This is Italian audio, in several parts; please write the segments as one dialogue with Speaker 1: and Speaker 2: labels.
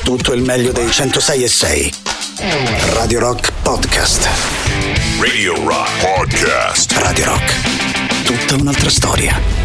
Speaker 1: tutto il meglio dei 106.6. Radio Rock Podcast.
Speaker 2: Radio Rock Podcast.
Speaker 1: Radio Rock, tutta un'altra storia.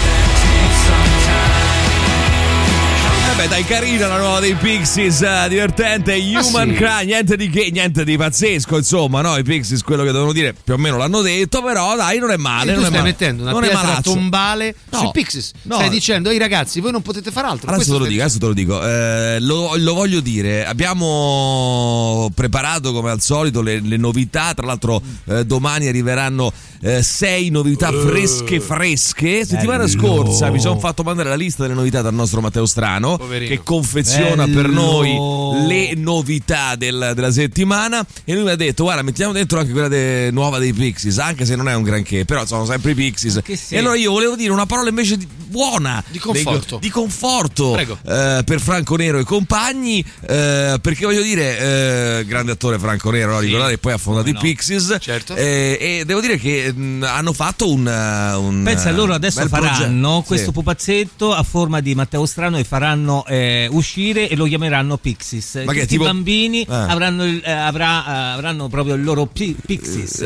Speaker 3: Beh, dai, carina la nuova dei Pixies, divertente, Human Cry, niente di che, niente di pazzesco, insomma, no? I Pixies quello che devono dire più o meno l'hanno detto, però dai, non è male.
Speaker 4: Tu
Speaker 3: non
Speaker 4: stai
Speaker 3: è
Speaker 4: mettendo una pietra tombale sui Pixies, stai dicendo, ehi ragazzi, voi non potete fare altro.
Speaker 3: Adesso te lo dico, lo voglio dire, abbiamo preparato come al solito le novità, tra l'altro domani arriveranno 6 novità fresche. Settimana scorsa mi sono fatto mandare la lista delle novità dal nostro Matteo Strano, che confeziona per noi le novità della settimana, e lui mi ha detto guarda, mettiamo dentro anche quella nuova dei Pixies, anche se non è un granché, però sono sempre i Pixies, e allora io volevo dire una parola invece buona, di conforto per Franco Nero e compagni, perché voglio dire, grande attore Franco Nero, no? Ricordate che poi ha fondato i Pixies, certo. E devo dire che hanno fatto un
Speaker 5: pensa, loro adesso faranno questo pupazzetto a forma di Matteo Strano e faranno uscire e lo chiameranno Pixies.
Speaker 3: Ma
Speaker 5: tutti i bambini avranno proprio il loro Pixies.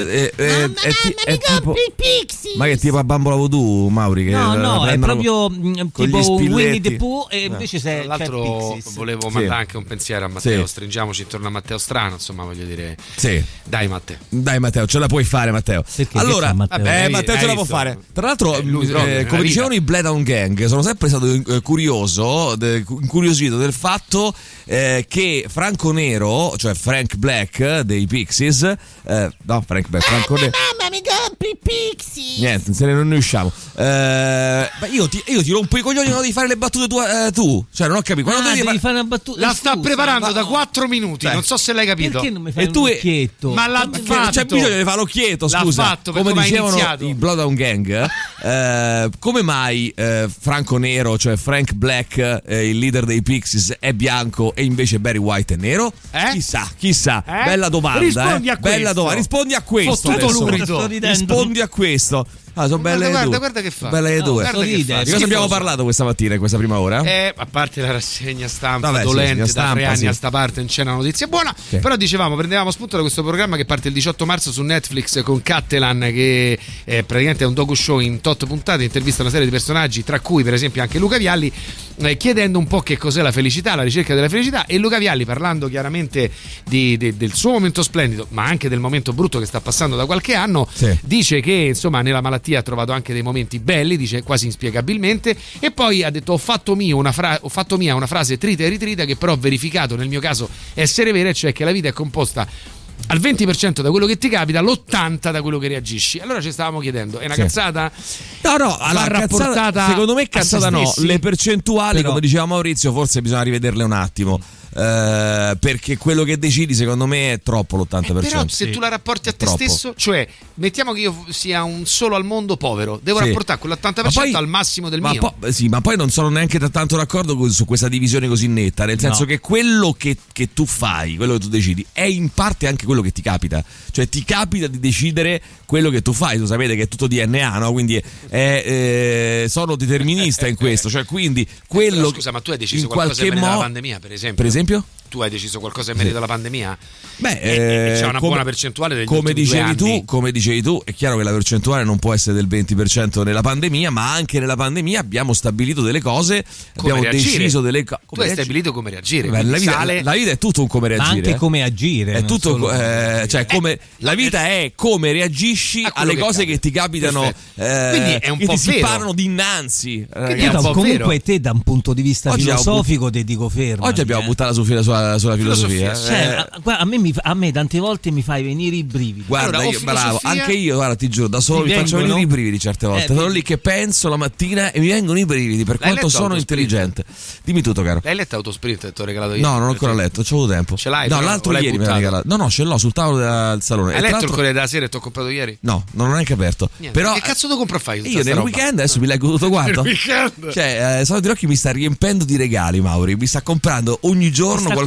Speaker 3: Ma che tipo a Bambola Voodoo, Mauri? Che
Speaker 5: no, è proprio tipo Winnie the Pooh, e invece
Speaker 4: tra l'altro volevo mandare anche un pensiero a Matteo, stringiamoci intorno a Matteo Strano, insomma, voglio dire, dai Matteo, ce la puoi fare, Matteo. Allora, Matteo ce la può fare. Tra l'altro, come dicevano i Bloodhound Gang, sono sempre stato incuriosito del fatto che Franco Nero, cioè Frank Black dei Pixies, Franco Nero,
Speaker 6: mamma mi compri i Pixies.
Speaker 3: Niente, se ne usciamo. Ma io ti rompo i coglioni quando devi fare le battute tu. Cioè, non ho capito. Quando
Speaker 5: devi fare una battuta.
Speaker 4: La sta preparando da 4 minuti. Non so se l'hai capito.
Speaker 5: Perché non mi fai un occhietto?
Speaker 4: Ma l'ha fatto.
Speaker 3: C'è bisogno di fare l'occhietto, scusa.
Speaker 4: L'ha fatto,
Speaker 3: come dicevano i Bloodhound Gang. Come mai Franco Nero, cioè Frank Black, il leader dei Pixies, è bianco e invece Barry White è nero? Chissà. Bella domanda.
Speaker 4: Rispondi a questo.
Speaker 3: Bella domanda. Rispondi a questo. Rispondi a questo. Sono belle
Speaker 4: guarda che fa.
Speaker 3: Belle le due. Di cosa abbiamo parlato questa mattina in questa prima ora?
Speaker 4: A parte la rassegna stampa dolente da 3 anni a sta parte, non c'è una notizia buona, però prendevamo spunto da questo programma che parte il 18 marzo su Netflix con Cattelan, che è praticamente un docu-show in 8 puntate, intervista una serie di personaggi, tra cui per esempio anche Luca Vialli, chiedendo un po' che cos'è la felicità, la ricerca della felicità, e Luca Vialli, parlando chiaramente del suo momento splendido, ma anche del momento brutto che sta passando da qualche anno, dice che insomma nella malattia ha trovato anche dei momenti belli, dice quasi inspiegabilmente, e poi ha detto ho fatto mia una frase trita e ritrita che però ho verificato nel mio caso essere vera, cioè che la vita è composta al 20% da quello che ti capita, l'80% da quello che reagisci. Allora ci stavamo chiedendo, è una cazzata?
Speaker 3: No, allora, cazzata, secondo me cazzata no, le percentuali, però, come diceva Maurizio, forse bisogna rivederle un attimo. Perché quello che decidi secondo me è troppo l'80%.
Speaker 4: Però se tu la rapporti a te stesso, cioè mettiamo che io sia un solo al mondo povero, devo rapportare quell'80% al massimo del mio.
Speaker 3: Ma poi non sono neanche tanto d'accordo su questa divisione così netta, nel senso che quello che tu fai, quello che tu decidi, è in parte anche quello che ti capita. Cioè ti capita di decidere quello che tu fai, tu sapete che è tutto DNA, no? Quindi sono determinista in questo, cioè quindi quello.
Speaker 4: Però, scusa, ma tu hai deciso qualcosa per la pandemia, per esempio? Tu hai deciso qualcosa in merito alla pandemia? C'è una buona percentuale degli ultimi 2 anni. Come dicevi tu, è chiaro che la percentuale non può essere del 20% nella pandemia, ma anche nella pandemia abbiamo stabilito delle cose, abbiamo deciso delle cose. Tu hai stabilito come reagire.
Speaker 3: La vita è tutto un come reagire.
Speaker 5: Ma anche come agire.
Speaker 3: È tutto, cioè come la vita è come reagisci alle cose che ti capitano,
Speaker 4: quindi è un po'
Speaker 3: che ti si parlano dinanzi.
Speaker 5: Comunque te da un punto di vista filosofico ti dico fermo.
Speaker 3: Oggi abbiamo buttato sulla filosofia.
Speaker 5: Cioè, a me tante volte mi fai venire i brividi.
Speaker 3: Guarda, bravo, anche io, guarda, ti giuro, da solo mi faccio venire i brividi certe volte. Sono lì che penso la mattina e mi vengono i brividi per quanto sono intelligente. Dimmi tutto, caro.
Speaker 4: L'hai letto Autosprint che ti ho regalato io?
Speaker 3: No, non ho ancora letto, c'ho avuto tempo.
Speaker 4: Ce l'hai?
Speaker 3: No, l'altro ieri me l'ha regalato. No, ce l'ho sul tavolo del salone.
Speaker 4: Hai letto il Corriere della Sera che ti ho comprato ieri?
Speaker 3: No, non l'ho neanche aperto. Però
Speaker 4: che cazzo tu compro a fare?
Speaker 3: Io nel weekend adesso mi leggo tutto quanto. Cioè, Soldi Rocchi mi sta riempendo di regali, Mauri. Mi sta comprando ogni giorno qualcosa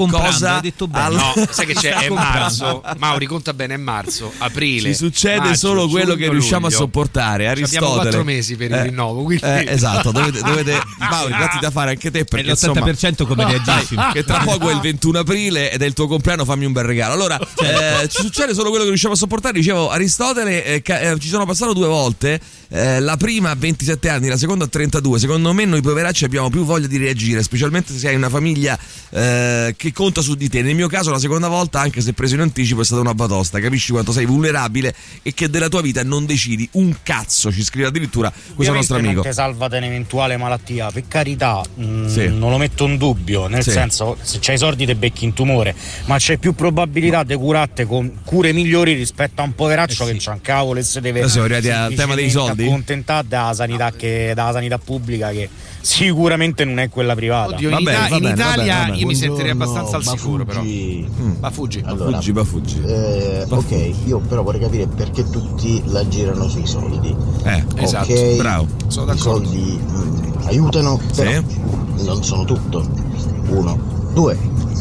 Speaker 3: qualcosa.
Speaker 5: Hai detto bene.
Speaker 4: No, sai che c'è? È marzo. Mauri, conta bene, è marzo, aprile.
Speaker 3: Ci succede
Speaker 4: maggio,
Speaker 3: solo quello
Speaker 4: giugno,
Speaker 3: che riusciamo
Speaker 4: luglio.
Speaker 3: a sopportare. Aristotele.
Speaker 4: Abbiamo 4 mesi per il rinnovo. Quindi...
Speaker 3: esatto, dovete Mauri, datti da fare anche te, perché
Speaker 5: l'80% come reagisci?
Speaker 3: Che tra poco è il 21 aprile ed è il tuo compleanno, fammi un bel regalo. Allora, ci succede solo quello che riusciamo a sopportare. Dicevo, Aristotele, ci sono passato 2 volte. La prima a 27 anni, la seconda a 32. Secondo me noi poveracci abbiamo più voglia di reagire, specialmente se hai una famiglia che conta su di te. Nel mio caso la seconda volta, anche se preso in anticipo, è stata una batosta. Capisci quanto sei vulnerabile e che della tua vita non decidi un cazzo. Ci scrive addirittura questo nostro amico.
Speaker 7: Non ti salva da un'eventuale malattia, per carità, non lo metto in dubbio, nel senso, se c'hai i soldi te becchi un tumore, ma c'è più probabilità di curarti con cure migliori rispetto a un poveraccio che c'ha un cavolo e se deve
Speaker 3: al tema dei soldi
Speaker 7: accontentare dalla sanità pubblica, che sicuramente non è quella privata.
Speaker 4: Oddio, in Italia io mi sentirei abbastanza al sicuro, però Bafuggi.
Speaker 7: Allora,
Speaker 3: Bafuggi.
Speaker 7: Ok, io però vorrei capire perché tutti la girano sui soldi.
Speaker 4: Esatto,
Speaker 7: okay,
Speaker 4: bravo, sono d'accordo.
Speaker 7: I soldi aiutano, però non sono tutto. 1, 2,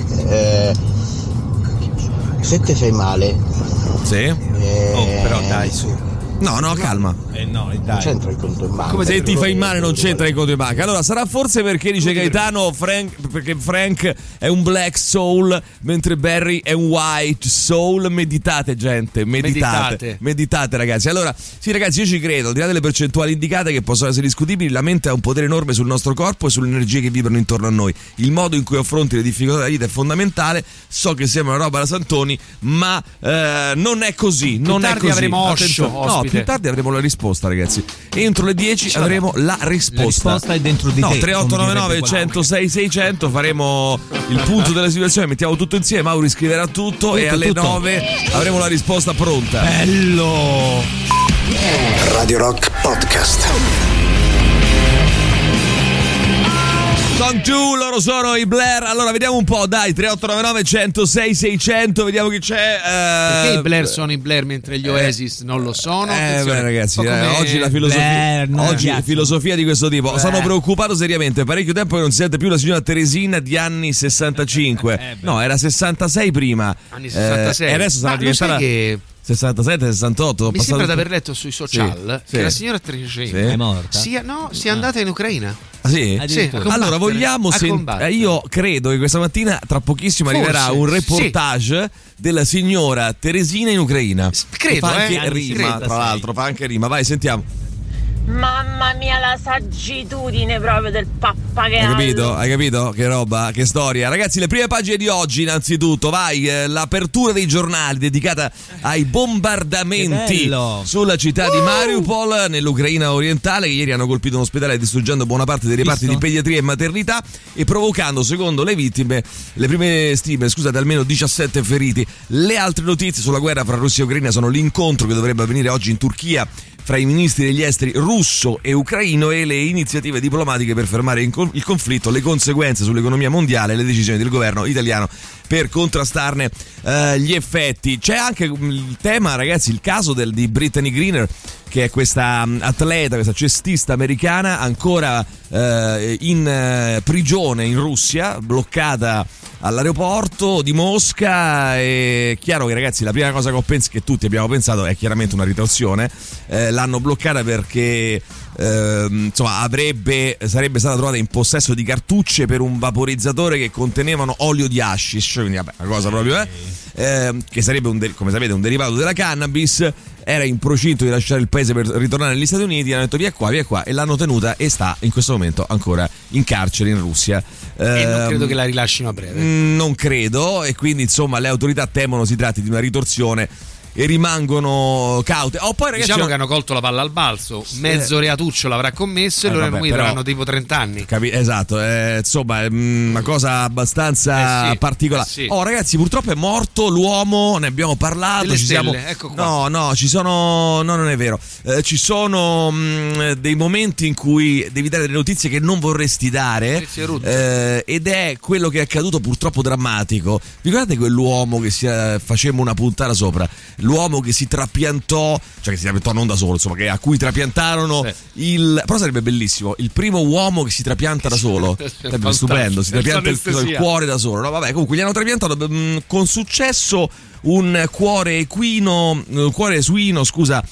Speaker 7: se te fai male,
Speaker 5: però dai, su.
Speaker 3: No, calma.
Speaker 5: No, dai.
Speaker 7: Non c'entra il conto in banca.
Speaker 3: Come se ti fai male non c'entra il conto in banca. Allora sarà forse perché dice Gaetano perché Frank è un black soul mentre Barry è un white soul. Meditate, gente, meditate ragazzi. Allora sì ragazzi, io ci credo, al di là delle percentuali indicate che possono essere discutibili, la mente ha un potere enorme sul nostro corpo e sulle energie che vibrano intorno a noi. Il modo in cui affronti le difficoltà della vita è fondamentale. So che sembra una roba da santoni, ma non è così. Non è così.
Speaker 4: Avremo Osho,
Speaker 3: più tardi avremo la risposta, ragazzi. Entro le 10 avremo la risposta.
Speaker 5: La risposta è dentro di te.
Speaker 3: 3899 106 600. Faremo il punto della situazione, mettiamo tutto insieme. Mauri scriverà tutto e alle 9 avremo la risposta pronta.
Speaker 5: Bello!
Speaker 1: Radio Rock Podcast.
Speaker 3: Song 2, loro sono i Blair. Allora vediamo un po', dai, 3899 106 600, vediamo chi c'è.
Speaker 4: Perché i Blair sono i Blair mentre gli Oasis non lo sono?
Speaker 3: Ragazzi, oggi la filosofia
Speaker 5: Blair,
Speaker 3: filosofia di questo tipo. Sono preoccupato seriamente, parecchio tempo che non si sente più la signora Teresina di anni 65. No, era 66 prima.
Speaker 4: Anni 66.
Speaker 3: E adesso sarà diventata
Speaker 4: che
Speaker 3: 67, 68.
Speaker 4: Mi sembra di aver letto sui social che la signora Teresina
Speaker 5: è morta.
Speaker 4: sia andata in Ucraina.
Speaker 3: Ah, sì?
Speaker 4: Sì,
Speaker 3: allora vogliamo io credo che questa mattina tra pochissimo arriverà un reportage della signora Teresina in Ucraina.
Speaker 4: Credo,
Speaker 3: fa anche rima, tra l'altro, fa anche rima. Vai, sentiamo.
Speaker 6: Mamma mia, la saggitudine proprio del pappagallo.
Speaker 3: Hai capito? Che roba, che storia. Ragazzi, le prime pagine di oggi, innanzitutto, vai, l'apertura dei giornali dedicata ai bombardamenti sulla città di Mariupol, nell'Ucraina orientale, che ieri hanno colpito un ospedale distruggendo buona parte dei reparti di pediatria e maternità e provocando, secondo le vittime, le prime stime, almeno 17 feriti. Le altre notizie sulla guerra fra Russia e Ucraina sono l'incontro che dovrebbe avvenire oggi in Turchia fra i ministri degli esteri russo e ucraino e le iniziative diplomatiche per fermare il conflitto, le conseguenze sull'economia mondiale e le decisioni del governo italiano per contrastarne gli effetti. C'è anche il tema, ragazzi, il caso di Brittany Griner, che è questa atleta, questa cestista americana ancora in prigione in Russia, bloccata all'aeroporto di Mosca. È chiaro che, ragazzi, la prima cosa che tutti abbiamo pensato è chiaramente una ritorsione. L'hanno bloccata perché sarebbe stata trovata in possesso di cartucce per un vaporizzatore che contenevano olio di hashish, quindi vabbè, una cosa proprio che sarebbe come sapete un derivato della cannabis. Era in procinto di lasciare il paese per ritornare negli Stati Uniti, hanno detto via qua, e l'hanno tenuta e sta in questo momento ancora in carcere in Russia.
Speaker 4: E non credo che la rilascino a breve.
Speaker 3: Non credo, e quindi insomma le autorità temono si tratti di una ritorsione e rimangono caute. Poi, ragazzi,
Speaker 4: diciamo che hanno colto la palla al balzo, mezzo reatuccio l'avrà commesso e loro avranno tipo 30 anni.
Speaker 3: Esatto, insomma è una cosa abbastanza particolare. Ragazzi, purtroppo è morto l'uomo, ne abbiamo parlato.
Speaker 4: Ecco qua.
Speaker 3: No, ci sono. No, non è vero. Ci sono dei momenti in cui devi dare delle notizie che non vorresti dare. Ed è quello che è accaduto, purtroppo drammatico. Vi ricordate quell'uomo che facemmo una puntata sopra? l'uomo che si trapiantò, cioè che si trapiantò non da solo, insomma, a cui trapiantarono però sarebbe bellissimo, il primo uomo che si trapianta da solo, sarebbe stupendo, si trapianta il cuore da solo, no? Vabbè, comunque gli hanno trapiantato con successo un cuore equino, un cuore suino, scusa,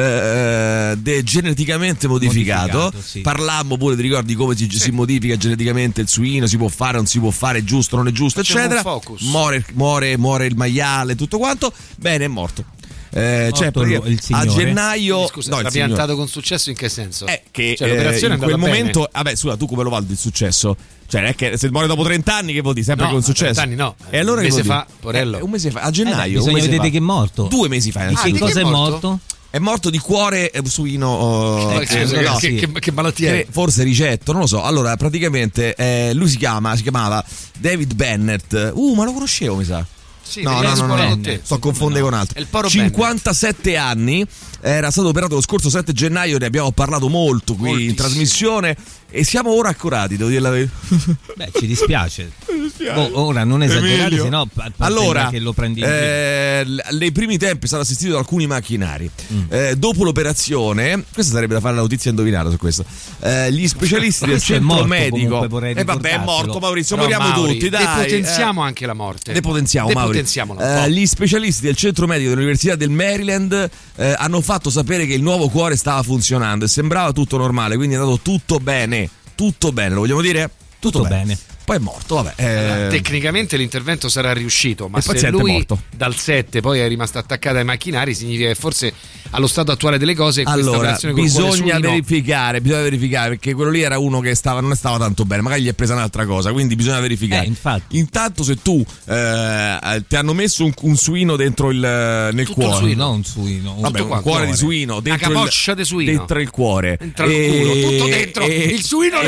Speaker 3: geneticamente modificato. Sì. Parlammo pure, ti ricordi come si modifica geneticamente il suino, si può fare, non si può fare, è giusto, non è giusto, eccetera. Muore il maiale, tutto quanto. Bene, è morto. Cioè, a gennaio
Speaker 4: trapiantato con successo in che senso?
Speaker 3: Che l'operazione in quel momento, vabbè, scusa, tu come lo valuti il successo? Cioè, non è che se muore dopo 30 anni, che vuol dire? Sempre con successo?
Speaker 4: 30 anni no.
Speaker 3: E allora
Speaker 4: un mese fa, Porello.
Speaker 3: Un mese fa, a gennaio.
Speaker 5: Bisogna vedere che è morto.
Speaker 3: 2 mesi fa.
Speaker 5: Di che cosa è morto?
Speaker 3: È morto di cuore suino.
Speaker 4: Che malattia è?
Speaker 3: Forse ricetto, non lo so. Allora, praticamente lui si chiamava David Bennett. Ma lo conoscevo, mi sa.
Speaker 4: Sì,
Speaker 3: no, sto confondendo con altro. 57 anni, era stato operato lo scorso 7 gennaio, ne abbiamo parlato molto qui in trasmissione e siamo ora accurati, devo dire la verità.
Speaker 5: Beh, ci dispiace. Ora non esagerate, sennò
Speaker 3: allora
Speaker 5: che lo prendi.
Speaker 3: Nei primi tempi è stato assistito da alcuni macchinari. Dopo l'operazione, questa sarebbe da fare la notizia indovinata su questo. Gli specialisti del centro medico. Vabbè, è morto, Maurizio, moriamo tutti, dai.
Speaker 4: Depotenziamo anche la morte.
Speaker 3: Depotenziamo, Maurizio. Gli specialisti del centro medico dell'Università del Maryland hanno fatto sapere che il nuovo cuore stava funzionando e sembrava tutto normale, quindi è andato tutto bene, lo vogliamo dire? Tutto bene. Poi è morto, vabbè.
Speaker 4: Tecnicamente l'intervento sarà riuscito, ma se lui dal 7 poi è rimasto attaccato ai macchinari, significa che forse allo stato attuale delle cose questa operazione col
Speaker 3: bisogna verificare, perché quello lì era uno che non stava tanto bene, magari gli è presa un'altra cosa, quindi bisogna verificare. Intanto se tu ti hanno messo un suino dentro nel cuore,
Speaker 5: suino, un suino,
Speaker 3: vabbè, un cuore di suino, dentro
Speaker 4: una capoccia di suino,
Speaker 3: dentro il cuore,
Speaker 4: dentro il culo, tutto dentro il suino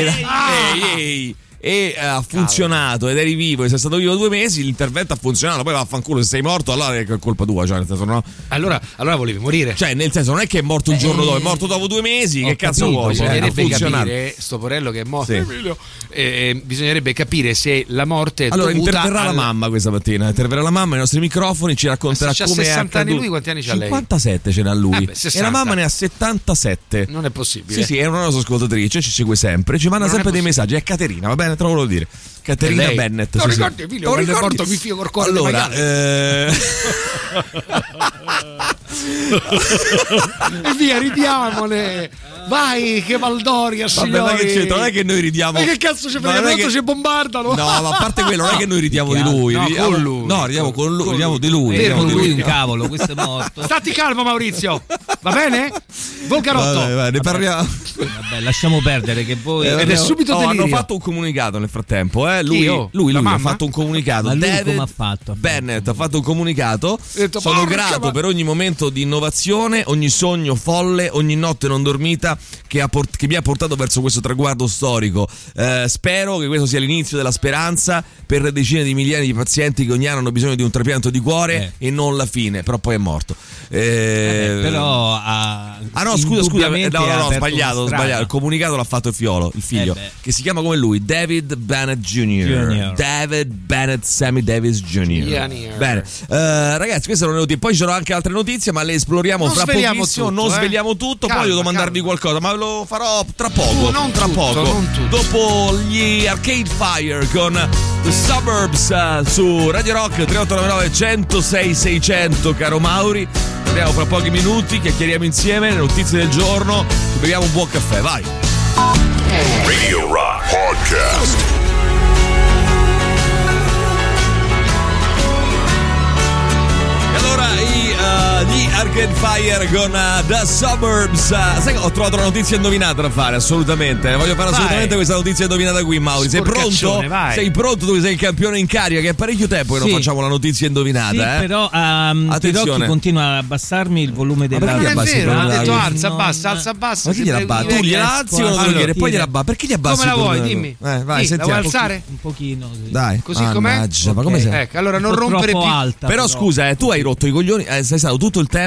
Speaker 3: e ha funzionato ed eri vivo e sei stato vivo 2 mesi, l'intervento ha funzionato, poi vaffanculo, se sei morto allora è colpa tua, cioè nel senso, no?
Speaker 4: Allora volevi morire,
Speaker 3: cioè nel senso non è che è morto il giorno dopo, è morto dopo 2 mesi, che cazzo vuoi?
Speaker 4: Bisognerebbe capire, sto Porello che è morto, bisognerebbe capire se la morte è dovuta
Speaker 3: interverrà la mamma questa mattina, interverrà la mamma ai nostri microfoni, ci racconterà come
Speaker 4: 60 anni lui, quanti anni c'ha lei?
Speaker 3: 57 ce n'ha lui, e la mamma ne ha 77.
Speaker 4: Non è possibile.
Speaker 3: Sì, è una nostra ascoltatrice, ci segue sempre, ci manda sempre dei messaggi, è Caterina, va bene, te lo volevo dire. Caterina Bennett.
Speaker 4: Non ricordi Emilio quando è morto mi fio col cuore?
Speaker 3: Allora,
Speaker 4: e via, ridiamone. Vai, che Valdoria, signori.
Speaker 3: Vabbè, ma che c'entra? Non è che noi ridiamo.
Speaker 4: Ma che cazzo ci frega? Che ci bombardano.
Speaker 3: No, ma a parte quello, non è che noi ridiamo di lui.
Speaker 4: Con lui.
Speaker 3: No, ridiamo con lui, ridiamo di lui.
Speaker 5: Con lui un cavolo, questo è morto.
Speaker 4: Stati calmo, Maurizio. Va bene? Volgarotto.
Speaker 3: Vabbè, ne parliamo.
Speaker 5: Vabbè, lasciamo perdere che voi.
Speaker 4: Ed è subito delirio.
Speaker 3: Hanno fatto un comunicato nel frattempo, Lui ha fatto un comunicato.
Speaker 5: Ma lui
Speaker 3: David
Speaker 5: come ha fatto?
Speaker 3: Bennett ha fatto un comunicato. Sono grato per ogni momento di innovazione, ogni sogno folle, ogni notte non dormita che mi ha portato verso questo traguardo storico. Spero che questo sia l'inizio della speranza per le decine di migliaia di pazienti che ogni anno hanno bisogno di un trapianto di cuore e non la fine, però poi è morto.
Speaker 5: Però
Speaker 3: no, scusa, no, sbagliato. Il comunicato l'ha fatto il figlio, che si chiama come lui, David Bennett Jr. David Bennett Sammy Davis Jr. Bene, ragazzi, queste erano le notizie. Poi ci sono anche altre notizie, ma le esploriamo fra pochissimo. Non sveliamo tutto. Poi devo mandarvi qualcosa, ma lo farò tra poco.
Speaker 4: Non tutto.
Speaker 3: Dopo gli Arcade Fire con The Suburbs su Radio Rock 3899 106 600, caro Mauri. Torniamo fra pochi minuti, chiacchieriamo insieme le notizie del giorno, ci beviamo un buon caffè, vai.
Speaker 2: Radio Rock Podcast.
Speaker 3: Gli Arcade Fire con The Suburbs. Sai che ho trovato una notizia indovinata da fare, assolutamente. Voglio fare assolutamente questa notizia indovinata qui, Mauri. Sei pronto?
Speaker 4: Vai.
Speaker 3: Sei pronto? Tu sei il campione in carica, che è parecchio tempo che non facciamo la notizia indovinata.
Speaker 5: Sì, però Tirocchi continua a abbassare il volume della.
Speaker 4: Ma non è vero, ha detto alza, bassa.
Speaker 3: Ma chi gliela abbassi? Tu gliela alzi o lo dire? Poi gliela abbassi. Perché gli abbassi?
Speaker 4: Come la vuoi? Dimmi.
Speaker 3: Vai,
Speaker 4: la vuoi alzare?
Speaker 5: Un pochino. Sì.
Speaker 3: Dai.
Speaker 4: Così com'è?
Speaker 3: Ma come sei?
Speaker 4: Ecco, allora non rompere più.
Speaker 5: Alta,
Speaker 3: però scusa, tu hai rotto i coglioni, sei stato tutto il tempo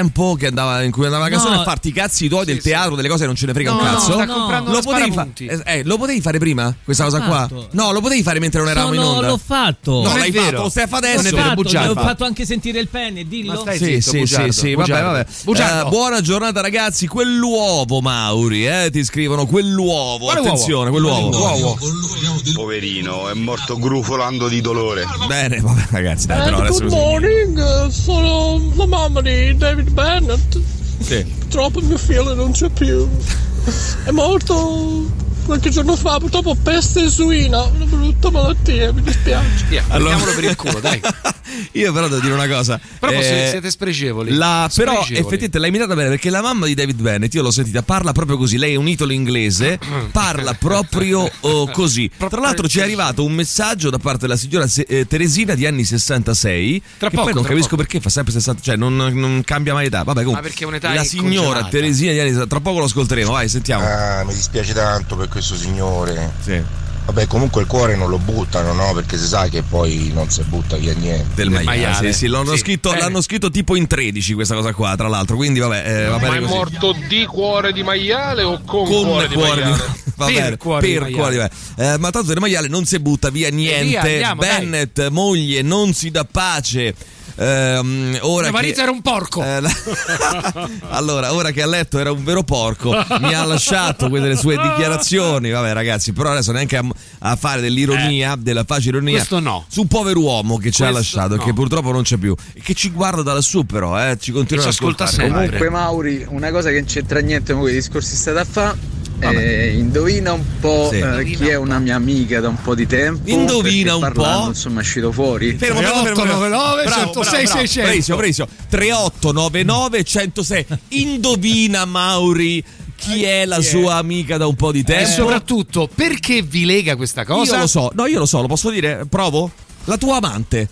Speaker 3: tempo in cui andava a canzone a farti i cazzi tuoi del teatro, delle cose che non ce ne frega un cazzo.
Speaker 4: Sta comprando
Speaker 3: lo potevi fare prima questa cosa qua? No, lo potevi fare mentre non eravamo in onda.
Speaker 5: L'ho fatto.
Speaker 3: No, l'hai fatto, lo stai a fare adesso.
Speaker 5: Ho fatto anche sentire il penne, dillo.
Speaker 3: Sì, vabbè. Buona giornata ragazzi, quell'uovo Mauri, ti scrivono quell'uovo. Attenzione, quell'uovo.
Speaker 8: Poverino, è morto grufolando di dolore.
Speaker 3: Bene, vabbè ragazzi, dai, però adesso
Speaker 9: good morning, sono la mamma di David Bennett.
Speaker 3: Sì.
Speaker 9: Purtroppo il mio figlio non c'è più. È morto qualche giorno fa, purtroppo peste suina, una brutta malattia, mi dispiace.
Speaker 4: Prendiamolo per il culo, dai.
Speaker 3: Io però devo dire una cosa.
Speaker 4: Però siete spregevoli.
Speaker 3: Però effettivamente l'hai imitata bene, perché la mamma di David Bennett, io l'ho sentita, parla proprio così. Lei è un italo inglese, parla proprio così. Tra l'altro ci è arrivato un messaggio da parte della signora Teresina di anni 66. Poi non capisco perché fa sempre 60, cioè non cambia mai età. Vabbè, comunque.
Speaker 4: Ma perché è un'età
Speaker 3: la signora Teresina di anni 60. Tra poco lo ascolteremo, vai, sentiamo.
Speaker 8: Mi dispiace tanto per questo signore.
Speaker 3: Sì.
Speaker 8: Vabbè, comunque il cuore non lo buttano, no? Perché si sa che poi non si butta via niente.
Speaker 3: Del maiale. Sì, l'hanno scritto tipo in 13 questa cosa qua, tra l'altro. Quindi vabbè, va bene.
Speaker 9: Ma è
Speaker 3: così.
Speaker 9: morto di cuore di maiale o con cuore di maiale?
Speaker 3: Va bene, per cuore di maiale. Ma tanto del maiale non si butta via niente.
Speaker 4: Andiamo,
Speaker 3: Bennett, dai. Moglie, non si dà pace. Mio
Speaker 4: marito era un porco.
Speaker 3: Allora, ora che a letto era un vero porco, mi ha lasciato quelle sue dichiarazioni. Vabbè, ragazzi, però adesso neanche a fare dell'ironia, della facile ironia.
Speaker 4: Questo no.
Speaker 3: Su un povero uomo che ci ha lasciato, che purtroppo non c'è più, e che ci guarda da lassù, però, ci continua ad ascoltare
Speaker 4: sempre.
Speaker 10: Comunque, Mauri, una cosa che non c'entra niente con quei discorsi state a fare. Indovina un po' chi è una mia amica da un po' di tempo.
Speaker 3: Indovina un po'.
Speaker 10: Insomma, è uscito fuori.
Speaker 4: 3899 106 600.
Speaker 3: Bravissimo. 3899 106. Indovina Mauri chi è la sua amica da un po' di tempo.
Speaker 4: E soprattutto, perché vi lega questa cosa?
Speaker 3: Io lo so, lo posso dire? Provo? La tua amante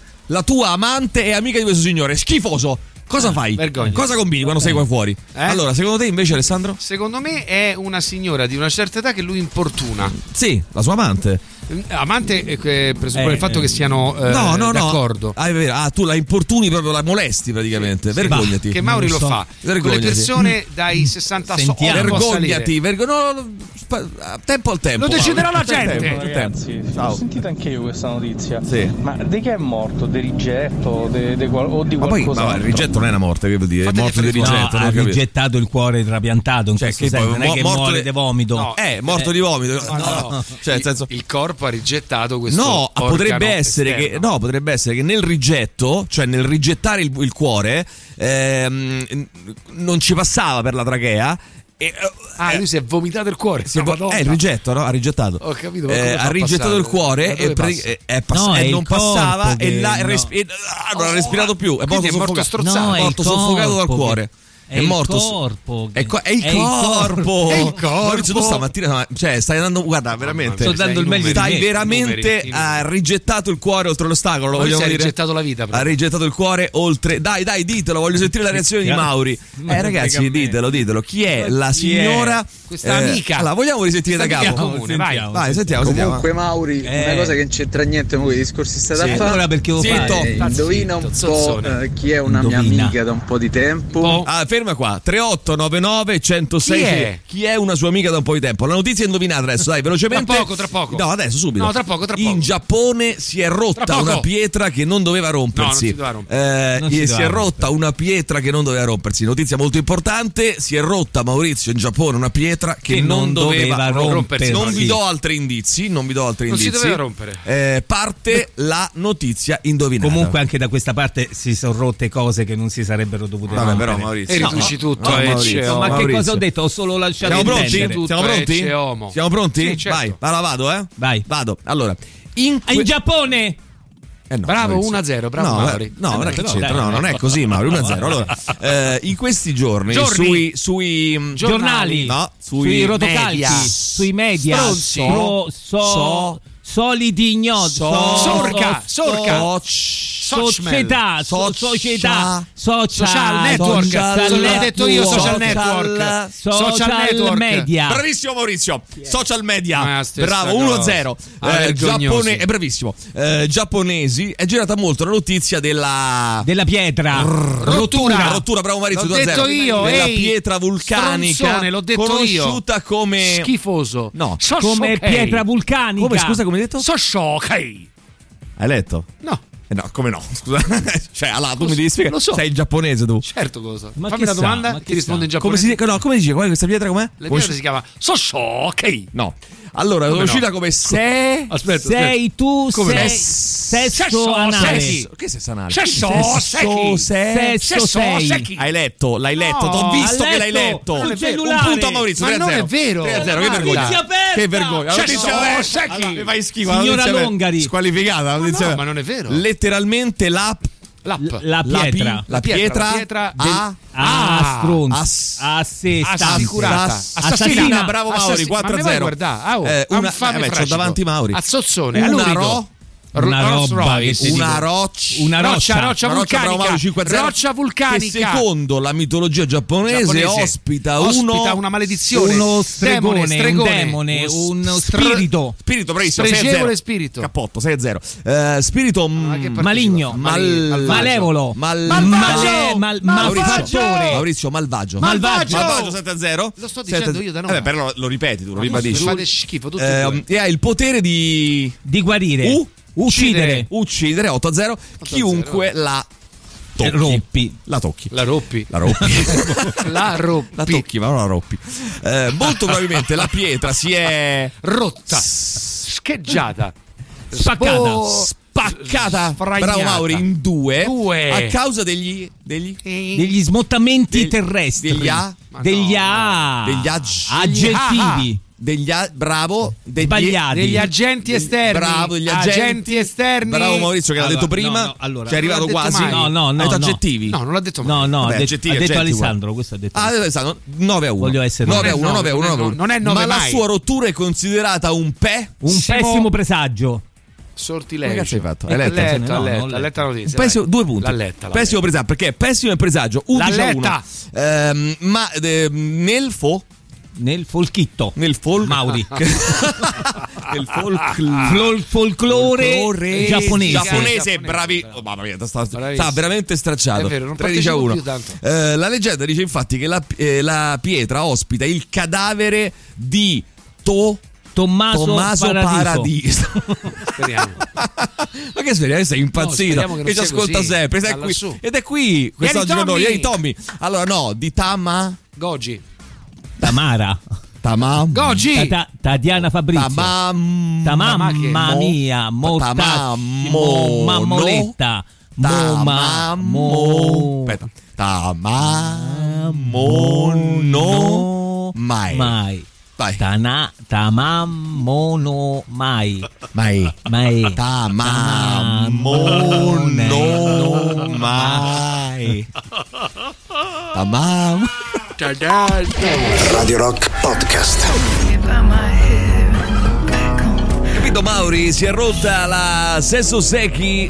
Speaker 3: è amica di questo signore, schifoso. Cosa fai?
Speaker 4: Vergogna.
Speaker 3: Cosa combini quando sei qua fuori? Allora, secondo te invece, Alessandro?
Speaker 4: Secondo me è una signora di una certa età che lui importuna.
Speaker 3: Sì, la sua amante.
Speaker 4: Amante presuppone il fatto che siano d'accordo.
Speaker 3: Tu la importuni, proprio la molesti praticamente. Vergognati.
Speaker 4: Che Mauri lo fa.
Speaker 3: Vergognati.
Speaker 4: Con le persone dai 60
Speaker 3: Vergognati. Tempo al tempo.
Speaker 4: Lo deciderà la gente.
Speaker 11: Ragazzi, ho sentito anche io questa notizia.
Speaker 3: Sì.
Speaker 11: Ma di che è morto? Di rigetto o di qualcosa?
Speaker 3: Ma il rigetto non è una morte, che vuol dire? È morto di rigetto.
Speaker 5: Ha rigettato il cuore trapiantato. In questo senso, non è che muore di vomito.
Speaker 3: No, morto di vomito. No. Cioè, nel senso,
Speaker 4: il corpo ha rigettato questo
Speaker 3: potrebbe essere che nel rigetto, cioè nel rigettare il cuore, non ci passava per la trachea.
Speaker 4: Lui si è vomitato il cuore.
Speaker 3: Il rigetto, no? Ha rigettato.
Speaker 4: Ho capito.
Speaker 3: Ha rigettato il cuore e non passava e non ha respirato più. È morto strozzato. È morto soffocato dal cuore. È morto.
Speaker 5: È
Speaker 3: il corpo. Maurizio, tu stamattina, cioè, stai andando, guarda, veramente.
Speaker 5: Sto dando il meglio.
Speaker 3: Stai veramente ha rigettato il cuore oltre l'ostacolo.
Speaker 4: Ha rigettato la vita.
Speaker 3: Ha rigettato il cuore oltre. Dai, ditelo, voglio sentire la reazione di Mauri. Ragazzi, ditelo. Chi è la signora?
Speaker 4: Questa amica.
Speaker 3: Allora, vogliamo risentire da capo? Vai, sentiamo.
Speaker 10: Comunque, Mauri, una cosa che non c'entra niente con quei discorsi stati a fare.
Speaker 5: Allora, perché lo fai?
Speaker 10: Indovina un po' chi è una mia amica da un po' di tempo.
Speaker 3: Ferma qua, 3899 106. Chi è una sua amica da un po' di tempo? La notizia è indovinata adesso, dai, velocemente.
Speaker 4: Tra poco.
Speaker 3: No, adesso, subito.
Speaker 4: No, tra poco.
Speaker 3: In Giappone si è rotta una pietra che non doveva rompersi. Si è rotta una pietra che non doveva rompersi. Notizia molto importante: si è rotta, Maurizio, in Giappone una pietra che non doveva rompersi. Non vi do altri indizi. Non si
Speaker 4: doveva rompere.
Speaker 3: Parte la notizia indovinata.
Speaker 5: Comunque anche da questa parte si sono rotte cose che non si sarebbero dovute rompere.
Speaker 3: Però Maurizio,
Speaker 4: riduci tutto.
Speaker 5: Ma che cosa ho detto? Ho solo lasciato
Speaker 3: Siamo pronti?
Speaker 4: Sì, certo.
Speaker 3: Vai, vado,
Speaker 5: Vai.
Speaker 3: Vado. Allora, in
Speaker 5: Giappone.
Speaker 4: Bravo, 1-0, bravo Mauri.
Speaker 3: Non è così, Mauri, 1-0. Allora, in questi giorni sui
Speaker 5: giornali, sui rotocalchi, sui media, società,
Speaker 4: social network. L'ho detto io, social network.
Speaker 5: Social media.
Speaker 3: Bravissimo Maurizio. Social media. Bravo, 1-0. Giappone, è bravissimo. Giapponesi, è girata molto la notizia della
Speaker 5: pietra.
Speaker 3: Rottura, bravo Maurizio, 2-0.
Speaker 4: L'ho detto io,
Speaker 3: della pietra vulcanica,
Speaker 4: l'ho detto
Speaker 3: conosciuta
Speaker 4: io.
Speaker 3: come
Speaker 4: schifoso.
Speaker 3: No,
Speaker 5: come pietra vulcanica.
Speaker 3: Come, scusa, come hai detto?
Speaker 4: Soshokai.
Speaker 3: Hai letto?
Speaker 4: No.
Speaker 3: No, come no? Scusa. Cioè, allora tu mi devi spiegare.
Speaker 4: Lo so.
Speaker 3: Sei il giapponese tu.
Speaker 4: Certo, cosa?
Speaker 5: Ma
Speaker 4: fammi una domanda, ti rispondo in giapponese.
Speaker 3: Come dice? Questa pietra com'è?
Speaker 4: La pietra si chiama Soshokai.
Speaker 3: No. Allora, è uscita come sei
Speaker 5: tu
Speaker 3: come
Speaker 5: sesso anale.
Speaker 3: Che sesso anale?
Speaker 5: Sesso sei.
Speaker 3: Hai letto? L'hai letto? T'ho visto che l'hai letto.
Speaker 5: Un
Speaker 3: punto a Maurizio.
Speaker 4: Ma non è vero.
Speaker 3: 3-0, che vergogna. Che vergogna. Mi fai schifo.
Speaker 5: Signora Longari.
Speaker 3: Squalificata.
Speaker 4: Ma non è vero.
Speaker 3: Letteralmente la pietra assassina. Bravo Mauri, 4-0. C'ho davanti Mauri.
Speaker 4: A Sozzone,
Speaker 5: una
Speaker 3: roccia vulcanica che secondo la mitologia giapponese ospita
Speaker 4: una maledizione,
Speaker 5: uno stregone, un demone, uno spirito
Speaker 3: bravissimo,
Speaker 4: spregevole spirito,
Speaker 3: cappotto, 6-0. Spirito
Speaker 5: maligno, malevolo, malfattore.
Speaker 3: Maurizio, malvagio 7-0.
Speaker 4: Lo sto dicendo io da noi.
Speaker 3: Però lo ripeti tu, lo ribadisci.
Speaker 4: Fate schifo tutti
Speaker 3: e ha il potere di
Speaker 5: guarire. Uccidere
Speaker 3: 8-0. Chiunque la tocchi. La tocchi, ma non la rompi. Molto probabilmente la pietra si è
Speaker 4: rotta, scheggiata,
Speaker 3: spaccata. Bravo Mauri, in due a causa degli
Speaker 5: smottamenti terrestri, degli aggettivi.
Speaker 3: Degli
Speaker 4: agenti esterni.
Speaker 3: Bravo, degli agenti
Speaker 4: esterni.
Speaker 3: Bravo Maurizio, che l'ha detto prima.
Speaker 5: Allora,
Speaker 3: ci è arrivato quasi.
Speaker 5: No.
Speaker 3: Ha detto aggettivi.
Speaker 4: No, non l'ha detto mai.
Speaker 5: No, ha detto Alessandro. Questo ha detto.
Speaker 3: Alessandro, 9-1.
Speaker 5: Voglio essere
Speaker 3: 9-1.
Speaker 4: Non è 9
Speaker 3: ma
Speaker 4: mai.
Speaker 3: la sua rottura è considerata un
Speaker 5: pessimo presagio.
Speaker 4: Sortilegio.
Speaker 3: Che cazzo hai fatto?
Speaker 4: Hai letto la notizia.
Speaker 3: 2 punti.
Speaker 4: L'ha letta.
Speaker 3: Pessimo presagio, perché è pessimo il presagio. 11-1. Ma nel folchitto, Mauri, nel folklore giapponese, bravi. Oh, mamma mia, sta veramente stracciato. 13-1. La leggenda dice infatti che la pietra ospita il cadavere di Tommaso Paradiso.
Speaker 4: Speriamo.
Speaker 3: Ma che speriamo? Sei impazzito, che ci ascolta sempre. Ed è qui quest'oggi con noi. Ehi Tommy. Allora di
Speaker 4: Goji,
Speaker 5: Tamara,
Speaker 4: Goji,
Speaker 5: Tatiana Fabrizio, mamma mia, mammoletta,
Speaker 3: aspetta, tamamono mai. Vai.
Speaker 5: Tamamono mai.
Speaker 3: Tamamono mai. Tamam.
Speaker 1: Radio Rock Podcast.
Speaker 3: Capito Mauri? Si è rotta la Sesso Seki,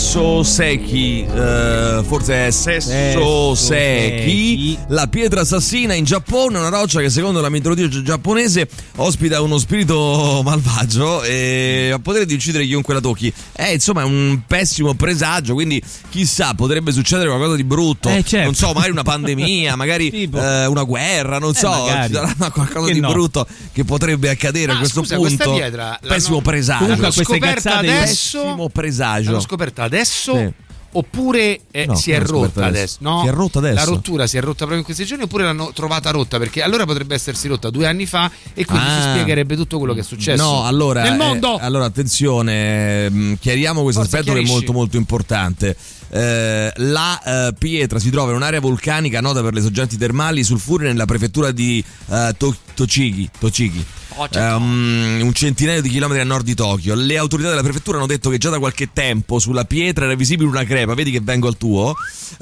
Speaker 3: forse è Sesso Seki, la pietra assassina in Giappone, una roccia che secondo la mitologia giapponese ospita uno spirito malvagio e ha potere di uccidere chiunque la tocchi. Insomma è un pessimo presagio, quindi chissà, potrebbe succedere qualcosa di brutto,
Speaker 5: certo.
Speaker 3: Non so, magari una pandemia, magari una guerra, non so, ci sarà qualcosa di brutto che potrebbe accadere a questo punto. Pessimo presagio.
Speaker 4: Comunque queste cazzate
Speaker 3: pessimo presagio.
Speaker 4: L'hanno scoperta adesso? Sì. Oppure si è rotta adesso? No,
Speaker 3: si è rotta adesso.
Speaker 4: La rottura si è rotta proprio in questi giorni, oppure l'hanno trovata rotta? Perché allora potrebbe essersi rotta 2 anni fa e quindi si spiegherebbe tutto quello che è successo.
Speaker 3: No, allora
Speaker 4: nel mondo.
Speaker 3: Allora attenzione, chiariamo questo aspetto che è molto molto importante. La pietra si trova in un'area vulcanica nota per le sorgenti termali sulfuree nella prefettura di Tochigi. un centinaio di chilometri a nord di Tokyo. Le autorità della prefettura hanno detto che già da qualche tempo sulla pietra era visibile una crepa, vedi che vengo al tuo,